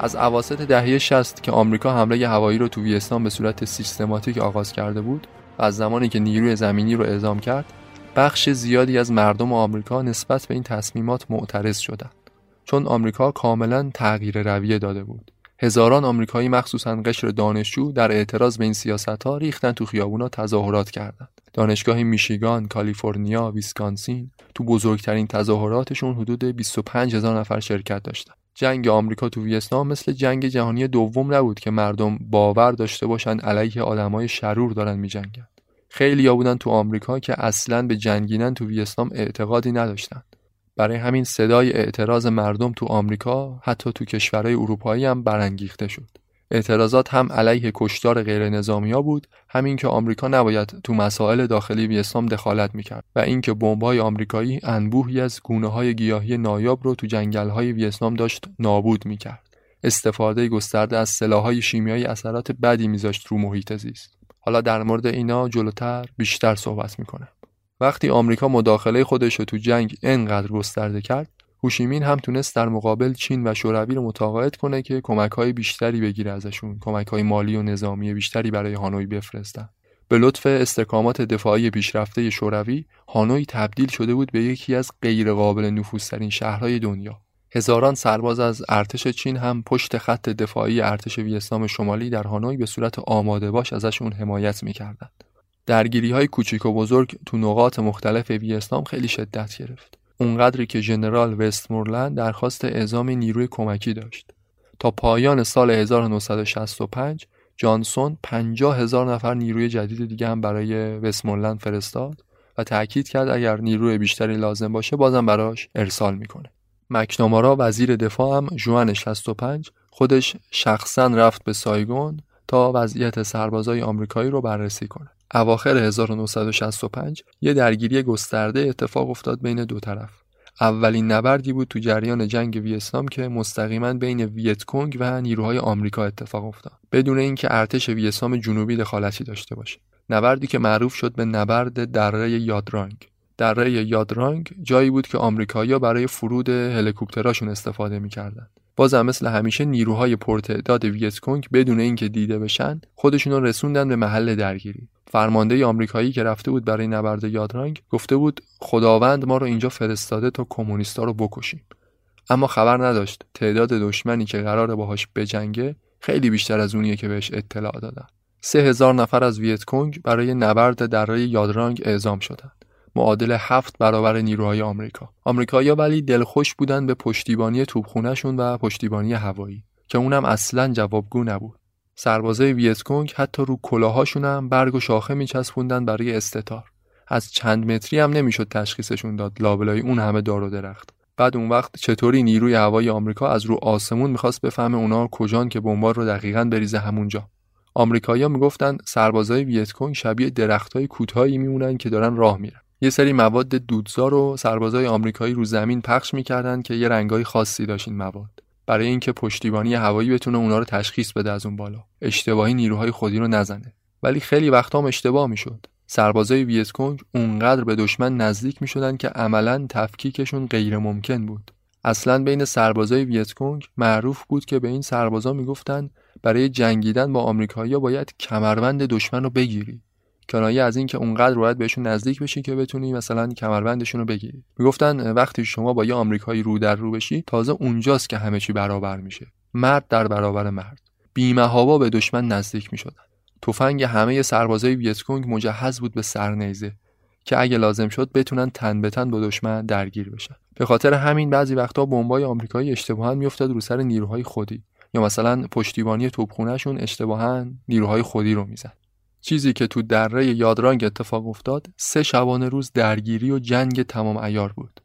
Speaker 2: از اواسط دهه شصت که آمریکا حمله هوایی رو تو ویتنام به صورت سیستماتیک آغاز کرده بود و از زمانی که نیروی زمینی رو اعزام کرد، بخش زیادی از مردم آمریکا نسبت به این تصمیمات معترض شدند. چون آمریکا کاملا تغییر رویه داده بود. هزاران آمریکایی مخصوصاً قشر دانشجو در اعتراض به این سیاست‌ها ریختن تو خیابونا تظاهرات کردند. دانشگاه میشیگان، کالیفرنیا، ویسکانسین تو بزرگترین تظاهراتشون حدود بیست و پنج هزار نفر شرکت داشتن. جنگ آمریکا تو ویتنام مثل جنگ جهانی دوم نبود که مردم باور داشته باشن علیه آدمای شرور دارن می‌جنگن. خیلی‌ها بودن تو آمریکا که اصلاً به جنگیدن تو ویتنام اعتقادی نداشتن. برای همین صدای اعتراض مردم تو آمریکا حتی تو کشورهای اروپایی هم برانگیخته شد. اعتراضات هم علیه کشتار غیر نظامی‌ها بود، همین که آمریکا نباید تو مسائل داخلی ویتنام دخالت می‌کرد و اینکه بمب‌های آمریکایی انبوهی از گونه‌های گیاهی نایاب رو تو جنگل‌های ویتنام داشت نابود می‌کرد. استفاده گسترده از سلاح‌های شیمیایی اثرات بدی می‌ذاشت رو محیط زیست. حالا در مورد اینا جلوتر بیشتر صحبت می‌کنم. وقتی آمریکا مداخله خودش رو تو جنگ انقدر گسترده کرد، هوشیمین هم تونست در مقابل چین و شوروی رو متقاعد کنه که کمک‌های بیشتری بگیره ازشون، کمک‌های مالی و نظامی بیشتری برای هانوی بفرستن. به لطف استحکامات دفاعی پیشرفته شوروی، هانوی تبدیل شده بود به یکی از غیرقابل نفوذترین شهرهای دنیا. هزاران سرباز از ارتش چین هم پشت خط دفاعی ارتش ویتنام شمالی در هانوی به صورت آماده باش ازشون حمایت می‌کردند. درگیری‌های کوچیک و بزرگ تو نقاط مختلف ویتنام خیلی شدت گرفت. اونقدری که ژنرال وستمورلند درخواست اعزام نیروی کمکی داشت. تا پایان سال هزار و نهصد و شصت و پنج جانسون پنجاه هزار نفر نیروی جدید دیگه هم برای وستمورلند فرستاد و تأکید کرد اگر نیروی بیشتری لازم باشه بازم براش ارسال میکنه. مکنامارا وزیر دفاع هم ژوئن شصت و پنج خودش شخصا رفت به سایگون تا وضعیت سربازای آمریکایی رو بررسی کنه. اواخر هزار و نهصد و شصت و پنج یه درگیری گسترده اتفاق افتاد بین دو طرف. اولین نبردی بود تو جریان جنگ ویتنام که مستقیما بین ویتکونگ و نیروهای آمریکا اتفاق افتاد، بدون اینکه ارتش ویتنام جنوبی دخالتی داشته باشه. نبردی که معروف شد به نبرد دره یادرانگ. دره یادرانگ جایی بود که آمریکایی‌ها برای فرود هلیکوپتراشون استفاده می‌کردن. بازم مثل همیشه نیروهای پرتعداد ویتکونگ بدون اینکه دیده بشن خودشون رو رسوندن به محل درگیری. فرمانده آمریکایی که رفته بود برای نبرد یادرانگ گفته بود خداوند ما رو اینجا فرستاده تا کمونیستا رو بکشیم، اما خبر نداشت تعداد دشمنی که قراره باهاش بجنگه خیلی بیشتر از اونیه که بهش اطلاع دادن. سه هزار نفر از ویتکونگ برای نبرد دره یادرانگ اعزام شدند، معادل هفت برابر نیروهای آمریکا. آمریکایی‌ها ولی دلخوش بودن به پشتیبانی توپخونه‌شون و پشتیبانی هوایی که اونم اصلاً جوابگو نبود. سربازای ویتکونگ حتی رو کلاهاشون هم برگ و شاخه میچسبوندن برای استتار. از چند متری هم نمیشد تشخیصشون داد لابلای اون همه دار و درخت. بعد اون وقت چطوری نیروی هوایی آمریکا از رو آسمون میخواست بفهمه اونا کجان که بمبار رو دقیقاً بریزه همونجا. آمریکایی‌ها میگفتن سربازای ویتکونگ شبیه درختای کوتاهی میمونن که دارن راه میرن. یه سری مواد دودزار رو سربازای آمریکایی رو زمین پخش میکردن که یه رنگای خاصی داشت این مواد، برای اینکه پشتیبانی هوایی بتونه اونا رو تشخیص بده از اون بالا، اشتباهی نیروهای خودی رو نزنه. ولی خیلی وقتا هم اشتباه میشد. سربازای ویتکونگ اونقدر به دشمن نزدیک میشدن که عملاً تفکیکشون غیر ممکن بود. اصلاً بین سربازای ویتکونگ معروف بود که به این سربازا میگفتن برای جنگیدن با آمریکایی‌ها باید کمربند دشمن رو بگیری. کنایه از این که اونقدر باید بهشون نزدیک بشی که بتونی مثلا کمربندشون رو بگیری. میگفتن وقتی شما با یه آمریکایی رو در رو بشی تازه اونجاست که همه چی برابر میشه. مرد در برابر مرد. بی‌محابا به دشمن نزدیک میشدن. تفنگ همه سربازای ویتکونگ مجهز بود به سرنیزه که اگه لازم شد بتونن تن به تن با دشمن درگیر بشن. به خاطر همین بعضی وقتا بمبای آمریکایی اشتباهاً میافتاد رو سر نیروهای خودی، یا مثلا پشتیبانی توپخونه‌شون اشتباهاً نیروهای خودی رو میزد. چیزی که تو دره یادرانگ اتفاق افتاد سه شبانه روز درگیری و جنگ تمام عیار بود.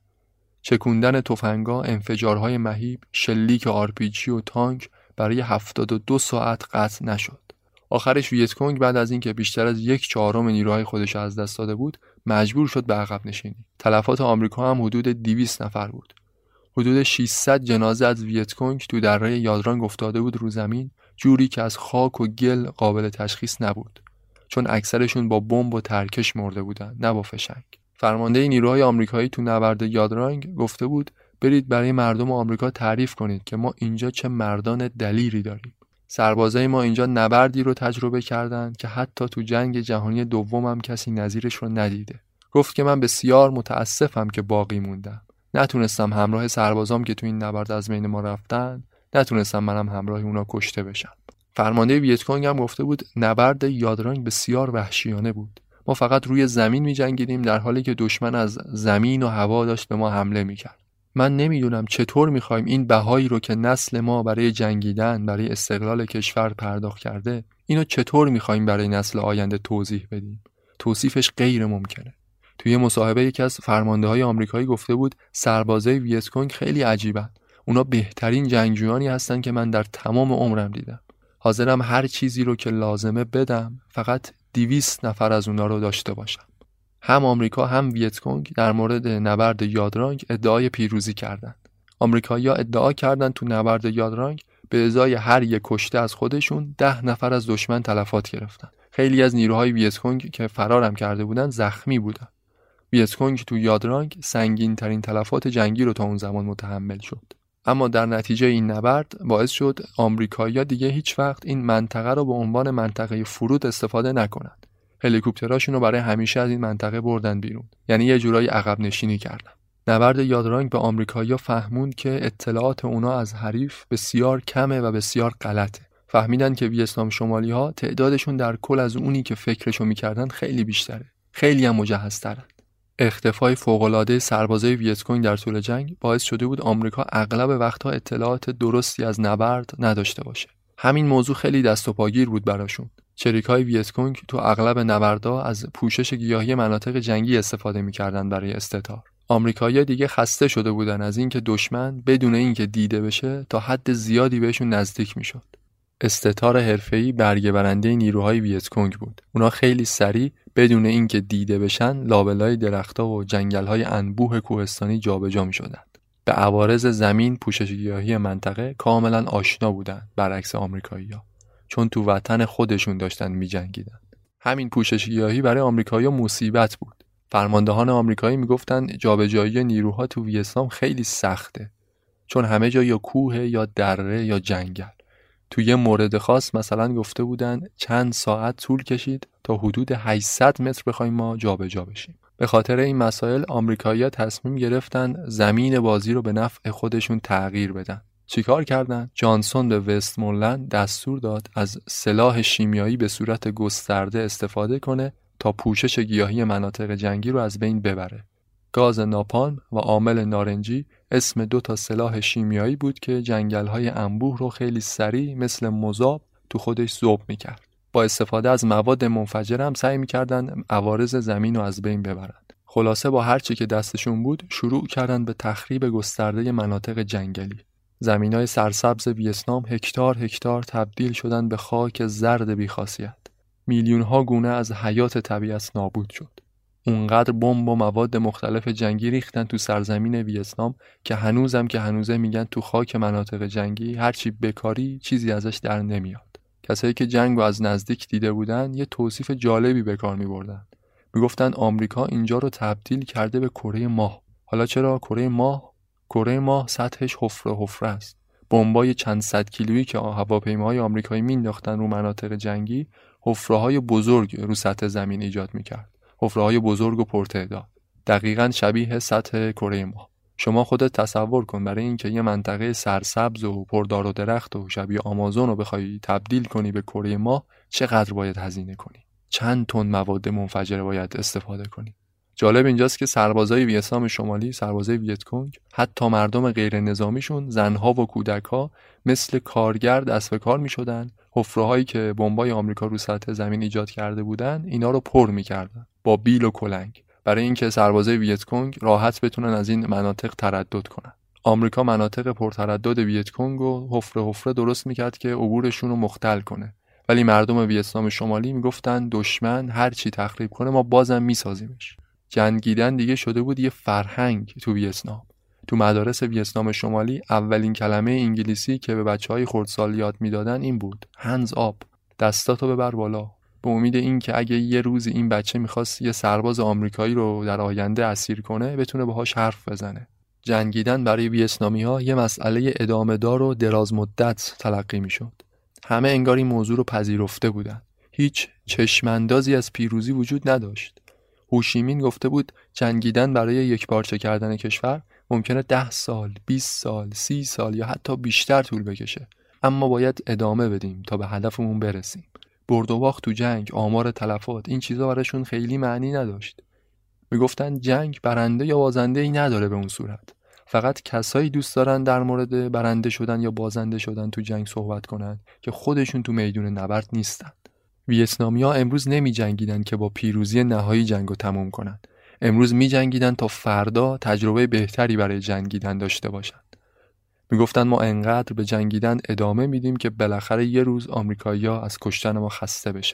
Speaker 2: چکوندن تفنگا، انفجارهای مهیب، شلیک آر پی جی و تانک برای هفتاد و دو ساعت قطع نشد. آخرش ویتکونگ بعد از اینکه بیشتر از یک چهارم نیروهای خودش از دست داده بود مجبور شد به عقب نشینی. تلفات آمریکا هم حدود دویست نفر بود. حدود ششصد جنازه از ویتکونگ تو دره یادرانگ افتاده بود رو زمین، جوری که از خاک و گل قابل تشخیص نبود، چون اکثرشون با بمب و ترکش مرده بودن، نه با فشنگ. فرمانده نیروهای آمریکایی تو نبرد یادرانگ گفته بود برید برای مردم آمریکا تعریف کنید که ما اینجا چه مردان دلیری داریم. سربازای ما اینجا نبردی رو تجربه کردن که حتی تو جنگ جهانی دوم هم کسی نظیرش رو ندیده. گفت که من بسیار متاسفم که باقی موندم. نتونستم همراه سربازام که تو این نبرد از بین ما رفتن، نتونستم منم همراه اونا کشته بشم. فرمانده ویتکونگ هم گفته بود نبرد یادرانگ بسیار وحشیانه بود. ما فقط روی زمین می‌جنگیدیم در حالی که دشمن از زمین و هوا داشت به ما حمله می‌کرد. من نمیدونم چطور می‌خوایم این بهایی رو که نسل ما برای جنگیدن، برای استقلال کشور پرداخت کرده، اینو چطور می‌خوایم برای نسل آینده توضیح بدیم؟ توصیفش غیر ممکنه. توی مصاحبه یکی از فرمانده‌های آمریکایی گفته بود سربازای ویتکونگ خیلی عجیبن. اونا بهترین جنگجویانی هستن که من در تمام عمرم دیدم. حاضرم هر چیزی رو که لازمه بدم، فقط دویست نفر از اونا رو داشته باشم. هم آمریکا هم ویتکونگ در مورد نبرد یادرانگ ادعای پیروزی کردند. آمریکایی‌ها ادعا کردند تو نبرد یادرانگ به ازای هر یک کشته از خودشون ده نفر از دشمن تلفات گرفتن. خیلی از نیروهای ویتکونگ که فرارم کرده بودن زخمی بودن. ویتکونگ تو یادرانگ سنگین ترین تلفات جنگی رو تا اون زمان متحمل شد. اما در نتیجه این نبرد باعث شد آمریکایی‌ها دیگه هیچ وقت این منطقه رو به عنوان منطقه فرود استفاده نکنند. هلیکوپتراشون رو برای همیشه از این منطقه بردن بیرون. یعنی یه جورایی عقب نشینی کردن. نبرد یادرانگ به آمریکایی‌ها فهموند که اطلاعات اونا از حریف بسیار کمه و بسیار غلطه. فهمیدن که ویتنام شمالی‌ها تعدادشون در کل از اونی که فکرشو می‌کردن خیلی بیشتره. خیلی هم مجهزترن. اختفای فوق‌العاده سربازای ویتکونگ در طول جنگ باعث شده بود آمریکا اغلب وقتها اطلاعات درستی از نبرد نداشته باشه. همین موضوع خیلی دست و پاگیر بود براشون. چریکای ویتکونگ تو اغلب نبردها از پوشش گیاهی مناطق جنگی استفاده می‌کردن برای استتار. آمریکایی‌ها دیگه خسته شده بودن از اینکه دشمن بدون اینکه دیده بشه تا حد زیادی بهشون نزدیک میشد. استتار حرفه‌ای برگه برنده نیروهای ویتکونگ بود. اونا خیلی سریع بدون اینکه دیده بشن لابلای درخت‌ها و جنگل‌های انبوه کوهستانی جابجا می‌شدند. به عوارض زمین پوشش گیاهی منطقه کاملا آشنا بودند، برعکس آمریکایی‌ها، چون تو وطن خودشون داشتن می‌جنگیدن. همین پوشش گیاهی برای آمریکایی‌ها مصیبت بود. فرماندهان آمریکایی میگفتن جابجایی نیروها تو ویتنام خیلی سخته، چون همه جا یا کوه یا دره یا جنگل. تو یه مورد خاص مثلا گفته بودن چند ساعت طول کشید تا حدود هشتصد متر بخوایم ما جابجا بشیم. به خاطر این مسائل آمریکایی‌ها تصمیم گرفتن زمین بازی رو به نفع خودشون تغییر بدن. چیکار کردن؟ جانسون به وستمونلند دستور داد از سلاح شیمیایی به صورت گسترده استفاده کنه تا پوشش گیاهی مناطق جنگی رو از بین ببره. گاز ناپالم و عامل نارنجی اسم دو تا سلاح شیمیایی بود که جنگل‌های انبوه رو خیلی سریع مثل مذاب تو خودش ذوب می‌کرد. با استفاده از مواد منفجر هم سعی می‌کردن عوارض زمین رو از بین ببرن. خلاصه با هر چی که دستشون بود شروع کردن به تخریب گسترده مناطق جنگلی. زمینای سرسبز ویتنام هکتار هکتار تبدیل شدن به خاک زرد بی‌خاصیت. میلیون‌ها گونه از حیات طبیعت نابود شد. اونقدر بمب و مواد مختلف جنگی ریختن تو سرزمین ویتنام که هنوزم که هنوزه میگن تو خاک مناطق جنگی هرچی بکاری چیزی ازش در نمیاد. کسایی که جنگو از نزدیک دیده بودن یه توصیف جالبی به کار میبردن. میگفتن آمریکا اینجا رو تبدیل کرده به کره ماه. حالا چرا کره ماه؟ کره ماه سطحش حفره حفره است. بمبای چند صد کیلویی که هواپیماهای آمریکایی مینداختن رو مناطق جنگی حفره‌های بزرگ رو سطح زمین ایجاد میکرد. حفره‌های بزرگ و پرتعداد، دقیقاً شبیه سطح کره ماه. شما خودت تصور کن برای اینکه یه منطقه سرسبز و پردار و درخت و شبیه آمازون رو بخوای تبدیل کنی به کره ماه چقدر باید هزینه کنی؟ چند تن مواد منفجره باید استفاده کنی؟ جالب اینجاست که سربازای ویتنام شمالی، سربازای ویتکونگ، حتی مردم غیر نظامیشون، زنها و کودک‌ها مثل کارگر دست به کار می‌شدن. حفره‌هایی که بمبای آمریکا رو سطح زمین ایجاد کرده بودن اینا رو پر می‌کردن با بیل و کلنگ برای اینکه سربازای ویتکونگ راحت بتونن از این مناطق تردد کنن. آمریکا مناطق پرتردد ویتکونگ رو حفره حفره درست می‌کرد که عبورشون رو مختل کنه، ولی مردم ویتنام شمالی میگفتن دشمن هر چی تخریب کنه ما بازم میسازیمش. جنگیدن دیگه شده بود یه فرهنگ تو ویتنام. تو مدارس ویتنام شمالی اولین کلمه انگلیسی که به بچه‌های خردسال یاد میدادن این بود: هندز آپ، دستاتو ببر بالا، به امید این که اگه یه روزی این بچه میخواست یه سرباز آمریکایی رو در آینده اسیر کنه بتونه باهاش حرف بزنه. جنگیدن برای ویتنامی‌ها یه مسئله ادامه دار و دراز مدت تلقی می‌شد. همه انگار این موضوع رو پذیرفته بودن. هیچ چشماندازی از پیروزی وجود نداشت. هوشیمین گفته بود جنگیدن برای یکپارچه کردن کشور ممکنه ده سال، بیست سال، سی سال یا حتی بیشتر طول بکشه. اما باید ادامه بدیم تا به هدفمون برسیم. برد و باخت تو جنگ، آمار تلفات، این چیزا براشون خیلی معنی نداشت. میگفتن جنگ برنده یا بازنده ای نداره به اون صورت. فقط کسایی دوست دارن در مورد برنده شدن یا بازنده شدن تو جنگ صحبت کنن که خودشون تو میدون نبرد نیستن. ویتنامیا امروز نمی جنگیدن که با پیروزی نهایی جنگو تموم کنن. امروز می جنگیدن تا فردا تجربه بهتری برای جنگیدن داشته باشن. می گفتن ما انقدر به جنگیدن ادامه میدیم که بالاخره یه روز آمریکایی‌ها از کشتن ما خسته بشن.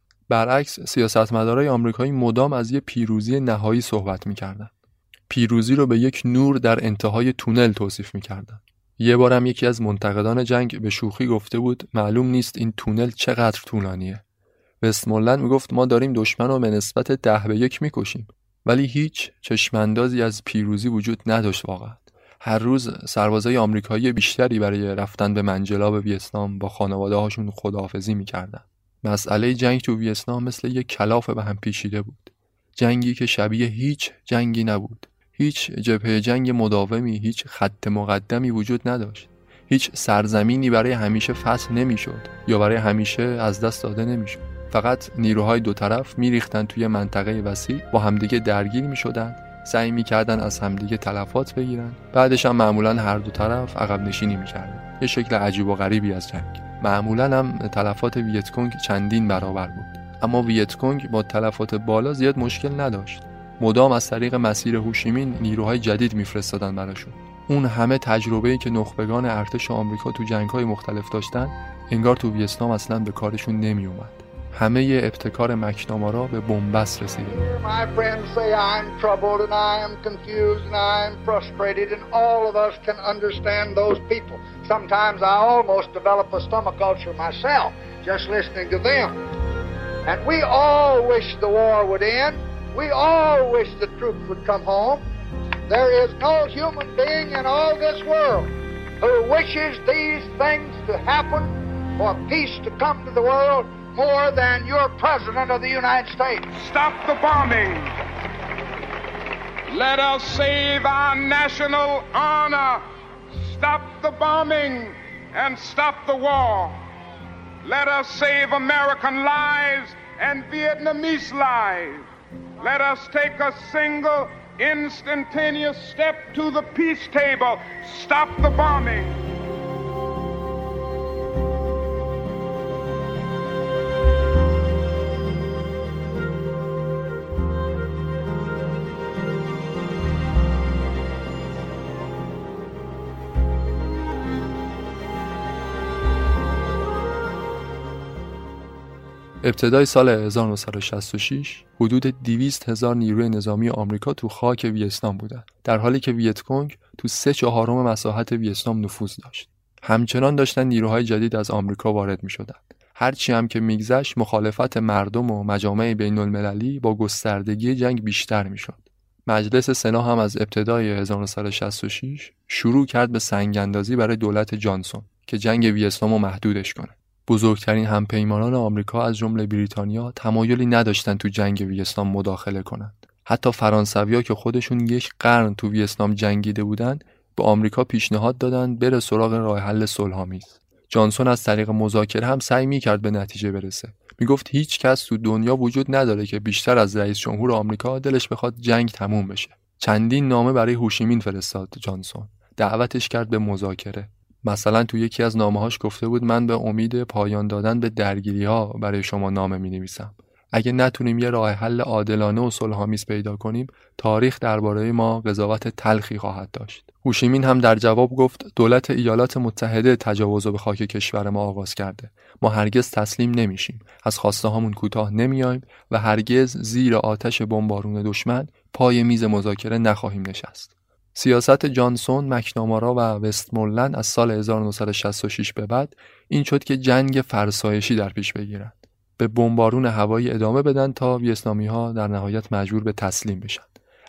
Speaker 2: برعکس سیاستمدارای آمریکایی مدام از یه پیروزی نهایی صحبت می‌کردن. پیروزی رو به یک نور در انتهای تونل توصیف می‌کردن. یه بارم یکی از منتقدان جنگ به شوخی گفته بود معلوم نیست این تونل چقدر طولانیه. وستمولند میگفت ما داریم دشمن رو به نسبت ده به یک میکشیم، ولی هیچ چشماندازی از پیروزی وجود نداشت واقعا. هر روز سربازای آمریکایی بیشتری برای رفتن به منجلاب ویتنام با خانواده هاشون خداحافظی میکردن. مسئله جنگ تو ویتنام مثل یک کلاف به هم پیچیده بود. جنگی که شبیه هیچ جنگی نبود. هیچ جبهه جنگ مداومی، هیچ خط مقدمی وجود نداشت. هیچ سرزمینی برای همیشه فتح نمیشد یا برای همیشه از دست داده نمیشد. فقط نیروهای دو طرف میریختن توی منطقه وسیع، با همدیگه درگیر میشدن، سعی میکردن از همدیگه تلفات بگیرن. بعدش هم معمولا هر دو طرف عقب نشینی میکردن. یه شکل عجیب و غریبی از جنگ. معمولا هم تلفات ویتکونگ چندین برابر بود. اما ویتکونگ با تلفات بالا زیاد مشکل نداشت. مدام از طریق مسیر هوشیمین نیروهای جدید میفرستادن براشون. اون همه تجربه‌ای که نخبگان ارتش آمریکا تو جنگ‌های مختلف داشتن، انگار تو ویتنام اصلاً به کارشون نمی اومد. همه ی ابتکار مکنامارا به بنبست رسیده.
Speaker 6: My friends say I'm troubled and I am confused and I'm frustrated, and all of us can understand those people. Sometimes I almost develop a stomach ulcer myself just listening to them. And we all wish the war would end. We all wish the troops would come home. There is no human being in all this world who wishes these things to happen, for peace to come to the world, more than your President of the United States.
Speaker 7: Stop the bombing. Let us save our national honor. Stop the bombing and stop the war. Let us save American lives and Vietnamese lives. Let us take a single instantaneous step to the peace table. Stop the bombing.
Speaker 2: ابتدای سال هزار و نهصد و شصت و شش حدود دویست هزار نیروی نظامی آمریکا تو خاک ویتنام بودند، در حالی که ویتکونگ تو سه چهارم مساحت ویتنام نفوذ داشت. همچنان داشتن نیروهای جدید از آمریکا وارد می‌شدند. هرچی هم که میگذشت مخالفت مردم و مجامع بین‌المللی با گستردگی جنگ بیشتر میشد. مجلس سنا هم از ابتدای هزار و نهصد و شصت و شش شروع کرد به سنگ‌اندازی برای دولت جانسون که جنگ ویتنامو محدودش کنه. بزرگترین همپیمانان آمریکا از جمله بریتانیا تمایلی نداشتن تو جنگ ویتنام مداخله کنند. حتی فرانسوی‌ها که خودشون یک قرن تو ویتنام جنگیده بودن، به آمریکا پیشنهاد دادن بره سراغ راه حل صلح‌آمیز. جانسون از طریق مذاکره هم سعی می‌کرد به نتیجه برسه. میگفت هیچ کس تو دنیا وجود نداره که بیشتر از رئیس جمهور آمریکا دلش بخواد جنگ تموم بشه. چندین نامه برای هوشیمین فرستاد جانسون. دعوتش کرد به مذاکره. مثلا تو یکی از نامه‌هاش گفته بود من به امید پایان دادن به درگیری‌ها برای شما نامه می‌نویسم. اگه نتونیم یه راه حل عادلانه و صلح‌آمیز پیدا کنیم، تاریخ درباره ما قضاوت تلخی خواهد داشت. هوشیمین هم در جواب گفت دولت ایالات متحده تجاوز به خاک کشور ما آغاز کرده. ما هرگز تسلیم نمیشیم. از خواسته هامون کوتاه نمیایم و هرگز زیر آتش بمبارون دشمن پای میز مذاکره نخواهیم نشست. سیاست جانسون، مکنامارا و وستمولند از سال هزار و نهصد و شصت و شش به بعد این شد که جنگ فرسایشی در پیش بگیرند. به بمبارون هوایی ادامه بدن تا ویتنامی‌ها در نهایت مجبور به تسلیم بشن.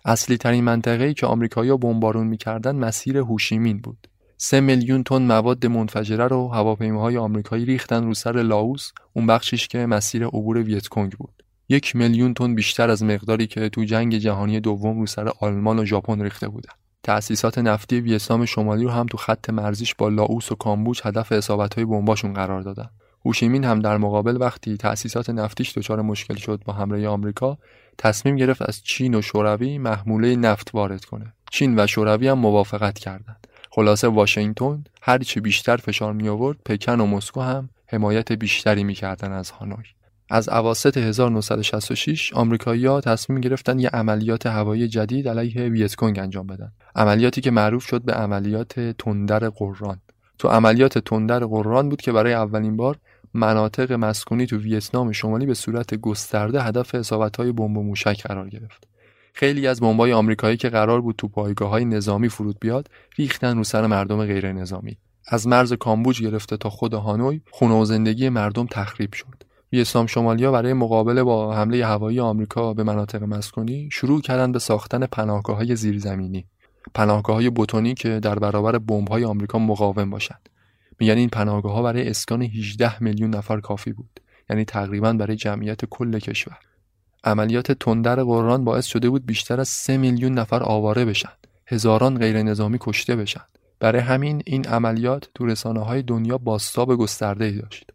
Speaker 2: اصلی ترین منطقه‌ای که آمریکایی‌ها بمبارون می‌کردن مسیر هوشیمین بود. سه میلیون تن مواد منفجره رو هواپیماهای آمریکایی ریختن رو سر لاوس، اون بخشیش که مسیر عبور ویتکونگ بود. یک میلیون تن بیشتر از مقداری که تو جنگ جهانی دوم رو سر آلمان و ژاپن ریخته بودن. تأسیسات نفتی ویتنام شمالی رو هم تو خط مرزیش با لاوس و کامبوج هدف اصابت‌های بمباشون قرار دادن. هوشیمین هم در مقابل وقتی تأسیسات نفتیش دچار مشکل شد با حمله آمریکا، تصمیم گرفت از چین و شوروی محموله نفت وارد کنه. چین و شوروی هم موافقت کردند. خلاصه واشنگتن هر چی بیشتر فشار می آورد، پکن و مسکو هم حمایت بیشتری می‌کردن از هانوی. از اواسط هزار و نهصد و شصت و شش آمریکایی‌ها تصمیم گرفتن یه عملیات هوایی جدید علیه ویتکونگ انجام بدن. عملیاتی که معروف شد به عملیات تندر قران. تو عملیات تندر قران بود که برای اولین بار مناطق مسکونی تو ویتنام شمالی به صورت گسترده هدف اصابت‌های بمب و موشک قرار گرفت. خیلی از بمب‌های آمریکایی که قرار بود تو پایگاه‌های نظامی فرود بیاد، ریختن رو سر مردم غیر نظامی. از مرز کامبوج گرفته تا خود هانوی، خونه و زندگی مردم تخریب شد. ویتنام شمالی‌ها برای مقابله با حمله هوایی آمریکا به مناطق مسکونی شروع کردن به ساختن پناهگاه‌های زیرزمینی، پناهگاه‌های بتونی که در برابر بمب‌های آمریکا مقاوم باشند. میگن این پناهگاه‌ها برای اسکان هجده میلیون نفر کافی بود، یعنی تقریباً برای جمعیت کل کشور. عملیات تندر قرآن باعث شده بود بیشتر از سه میلیون نفر آواره بشن، هزاران غیر نظامی کشته بشن. برای همین این عملیات تو رسانه‌های دنیا بازتاب گسترده‌ای داشت.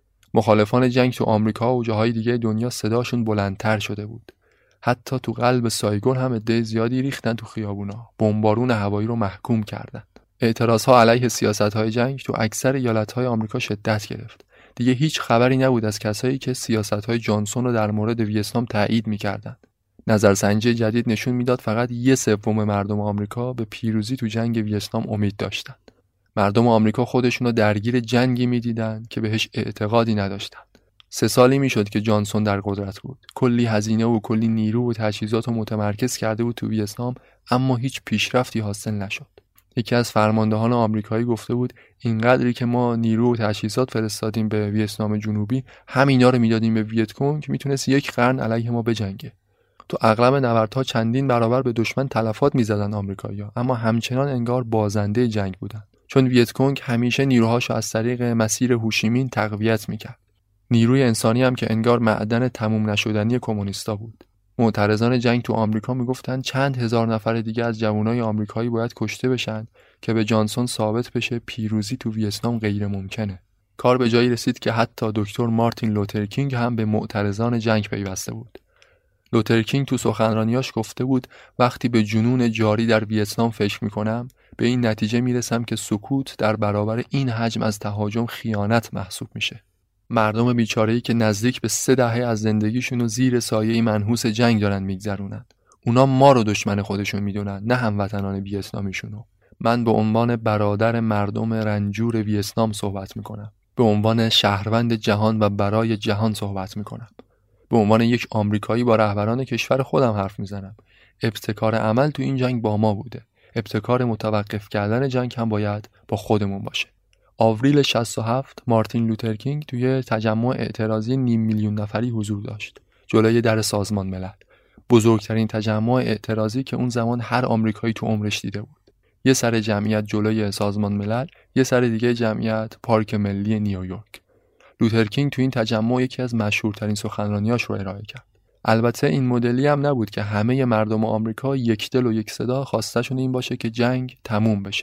Speaker 2: مخالفان جنگ تو آمریکا و جاهای دیگه دنیا صداشون بلندتر شده بود. حتی تو قلب سایگون هم عده زیادی ریختن تو خیابونا، بمبارون هوایی رو محکوم کردن. اعتراضها علیه سیاست‌های جنگ تو اکثر ایالت‌های آمریکا شدت گرفت. دیگه هیچ خبری نبود از کسایی که سیاست‌های جانسون رو در مورد ویتنام تایید می‌کردند. نظرسنجی جدید نشون میداد فقط یک سوم مردم آمریکا به پیروزی تو جنگ ویتنام امید داشتند. مردم آمریکا خودشون رو درگیر جنگی می‌دیدن که بهش اعتقادی نداشتند. سه سالی میشد که جانسون در قدرت بود. کلی هزینه و کلی نیرو و تجهیزات رو متمرکز کرده بود تو ویتنام، اما هیچ پیشرفتی حاصل نشد. یکی از فرماندهان آمریکایی گفته بود اینقدری که ما نیرو و تجهیزات فرستادیم به ویتنام جنوبی، همینا رو میدادیم به ویتکونگ که میتونست یک قرن علیه ما بجنگه. تو اغلب نبردها چندین برابر به دشمن تلفات میزدن آمریکایی‌ها، اما همچنان انگار بازنده جنگ بودن، چون ویتکونگ همیشه نیروهاشو از طریق مسیر هوشیمین تقویت میکرد. نیروی انسانی هم که انگار معدن تموم نشدنی کمونیستا بود. معترضان جنگ تو آمریکا میگفتن چند هزار نفر دیگه از جوانای آمریکایی باید کشته بشن که به جانسون ثابت بشه پیروزی تو ویتنام غیر ممکنه. کار به جایی رسید که حتی دکتر مارتین لوتر کینگ هم به معترضان جنگ پیوسته بود. لوتر کینگ تو سخنرانیاش گفته بود وقتی به جنون جاری در ویتنام فکر میکنم، به این نتیجه میرسم که سکوت در برابر این حجم از تهاجم خیانت محسوب میشه. مردم بیچاره‌ای که نزدیک به سه دهه از زندگیشون رو زیر سایه منحوس جنگ دارن میگذرونن. اونا ما رو دشمن خودشون میدونن، نه هموطنان ویتنامیشونو. من به عنوان برادر مردم رنجور ویتنام صحبت میکنم. به عنوان شهروند جهان و برای جهان صحبت میکنم. به عنوان یک آمریکایی با رهبران کشور خودم حرف میزنم. ابتکار عمل تو این جنگ با ما بوده. ابتکار متوقف کردن جنگ هم باید با خودمون باشه. آوریل شصت و هفت مارتین لوتر کینگ توی تجمع اعتراضی نیم میلیون نفری حضور داشت جلوی در سازمان ملل. بزرگترین تجمع اعتراضی که اون زمان هر آمریکایی تو عمرش دیده بود. یه سر جمعیت جلوی سازمان ملل، یه سر دیگه جمعیت پارک ملی نیویورک. لوتر کینگ تو این تجمع یکی از مشهورترین سخنرانیاش رو ارائه کرد. البته این مدلی هم نبود که همه مردم آمریکا یک دل و یک صدا خواستشون این باشه که جنگ تموم بشه.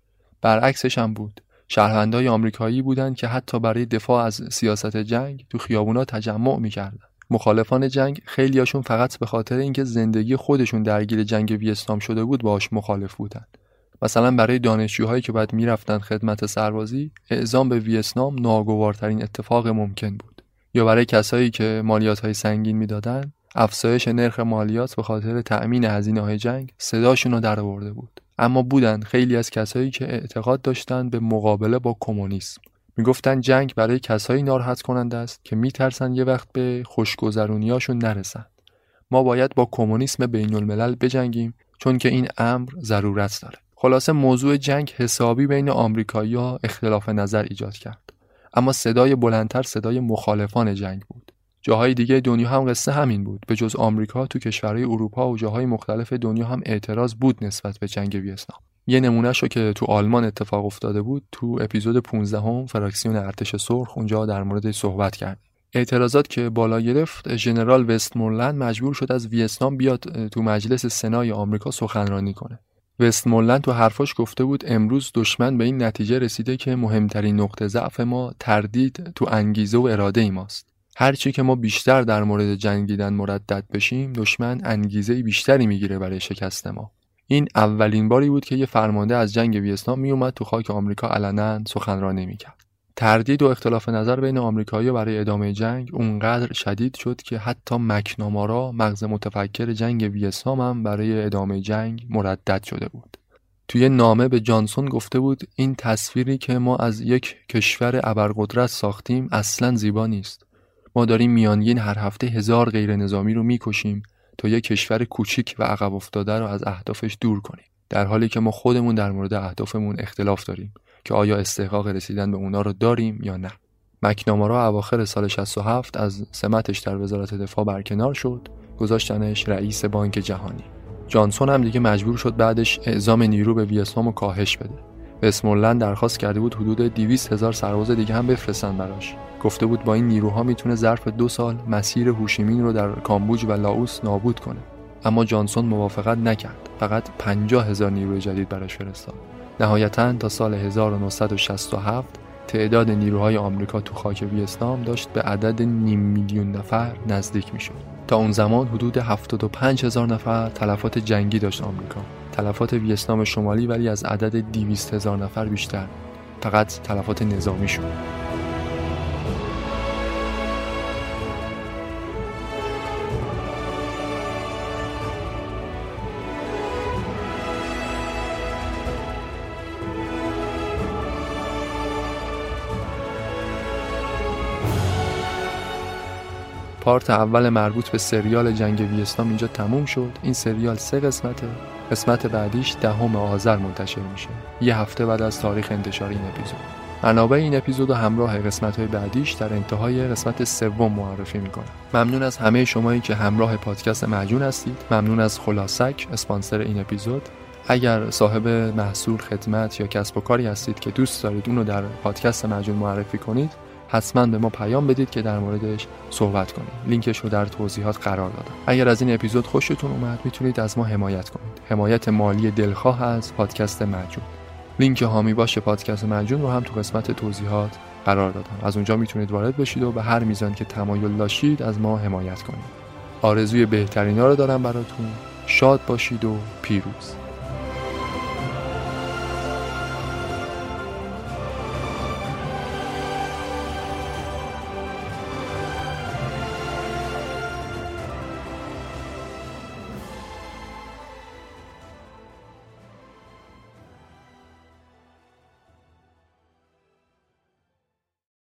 Speaker 2: برعکسش هم بود. شهروندای آمریکایی بودند که حتی برای دفاع از سیاست جنگ تو خیابونا تجمع می‌کردن. مخالفان جنگ خیلیاشون فقط به خاطر اینکه زندگی خودشون درگیر جنگ ویتنام شده بود باهاش مخالف بودن. مثلا برای دانشجوهایی که بعد میرفتن خدمت سربازی، اعزام به ویتنام ناگوارترین اتفاق ممکن بود. یا برای کسایی که مالیات‌های سنگین میدادن، افزایش نرخ مالیات به خاطر تأمین هزینه‌های جنگ صداشون رو درآورده بود. اما بودن خیلی از کسایی که اعتقاد داشتن به مقابله با کمونیسم. میگفتن جنگ برای کسایی ناراحت کننده است که میترسن یه وقت به خوشگذرونیاشون نرسن. ما باید با کمونیسم بین الملل بجنگیم چون که این امر ضرورت داره. خلاصه موضوع جنگ حسابی بین آمریکایی‌ها اختلاف نظر ایجاد کرد. اما صدای بلندتر صدای مخالفان جنگ بود. جاهای دیگه دنیا هم قصه همین بود. به جز آمریکا تو کشورهای اروپا و جاهای مختلف دنیا هم اعتراض بود نسبت به جنگ ویتنام. یه نمونهشو که تو آلمان اتفاق افتاده بود تو اپیزود پانزدهم فراکسیون ارتش سرخ، اونجا در موردش صحبت کردیم. اعتراضات که بالا گرفت، ژنرال وستمورلند مجبور شد از ویتنام بیاد تو مجلس سنای آمریکا سخنرانی کنه. وستمورلند تو حرفاش گفته بود امروز دشمن به این نتیجه رسیده که مهمترین نقطه ضعف ما تردید تو انگیزه و اراده ای ماست. هرچی که ما بیشتر در مورد جنگیدن مردد بشیم، دشمن انگیزه بیشتری میگیره برای شکست ما. این اولین باری بود که یه فرمانده از جنگ ویتنام میومد تو خاک آمریکا علنا سخنرانی میکرد. تردید و اختلاف نظر بین آمریکایی‌ها برای ادامه جنگ اونقدر شدید شد که حتی مکنامارا، مغز متفکر جنگ ویتنام، هم برای ادامه جنگ مردد شده بود. توی نامه به جانسون گفته بود این تصویری که ما از یک کشور ابرقدرت ساختیم اصلاً زیبا نیست. ما داریم میانگین هر هفته هزار غیر نظامی رو میکشیم تا یک کشور کوچیک و عقب افتاده رو از اهدافش دور کنیم، در حالی که ما خودمون در مورد اهدافمون اختلاف داریم که آیا استحقاق رسیدن به اونا رو داریم یا نه. مکنامارا اواخر سال شصت و هفت از سمتش در وزارت دفاع برکنار شد، گذاشتنش رئیس بانک جهانی. جانسون هم دیگه مجبور شد بعدش اعزام نیرو به ویتنام رو کاهش بده. وستمورلند درخواست کرده بود حدود دویست هزار سرباز دیگه هم بفرستن براش. گفته بود با این نیروها میتونه ظرف دو سال مسیر هوشیمین رو در کامبوج و لاوس نابود کنه. اما جانسون موافقت نکرد. فقط پنجاه هزار نیروی جدید براش فرستاد. نهایتاً تا سال هزار و نهصد و شصت و هفت تعداد نیروهای آمریکا تو خاک ویتنام داشت به عدد نیم میلیون نفر نزدیک میشد. تا اون زمان حدود هفتاد و پنج هزار نفر تلفات جنگی داشت آمریکا. تلفات ویتنام شمالی ولی از عدد دویست هزار نفر بیشتر. فقط تلفات نظامی شد. پارت اول مربوط به سریال جنگ ویتنام اینجا تموم شد. این سریال سه قسمته. قسمت بعدیش دهم آذر منتشر میشه، یه هفته بعد از تاریخ انتشار این اپیزود. منابع این اپیزود و همراه قسمت‌های بعدیش در انتهای قسمت سوم معرفی میکنم. ممنون از همه شمایی که همراه پادکست معجون هستید. ممنون از خلاصک، اسپانسر این اپیزود. اگر صاحب محصول، خدمت یا کسب و کاری هستید که دوست دارید اونو در پادکست معجون معرفی کنید، حتما به ما پیام بدید که در موردش صحبت کنیم. لینکش رو در توضیحات قرار دادم. اگر از این اپیزود خوشتون اومد میتونید از ما حمایت کنید. حمایت مالی دلخواه از پادکست معجون. لینک حامی باش پادکست معجون رو هم تو قسمت توضیحات قرار دادم. از اونجا میتونید وارد بشید و به هر میزان که تمایل داشتید از ما حمایت کنید. آرزوی بهترینا رو دارم براتون. شاد باشید و پیروز.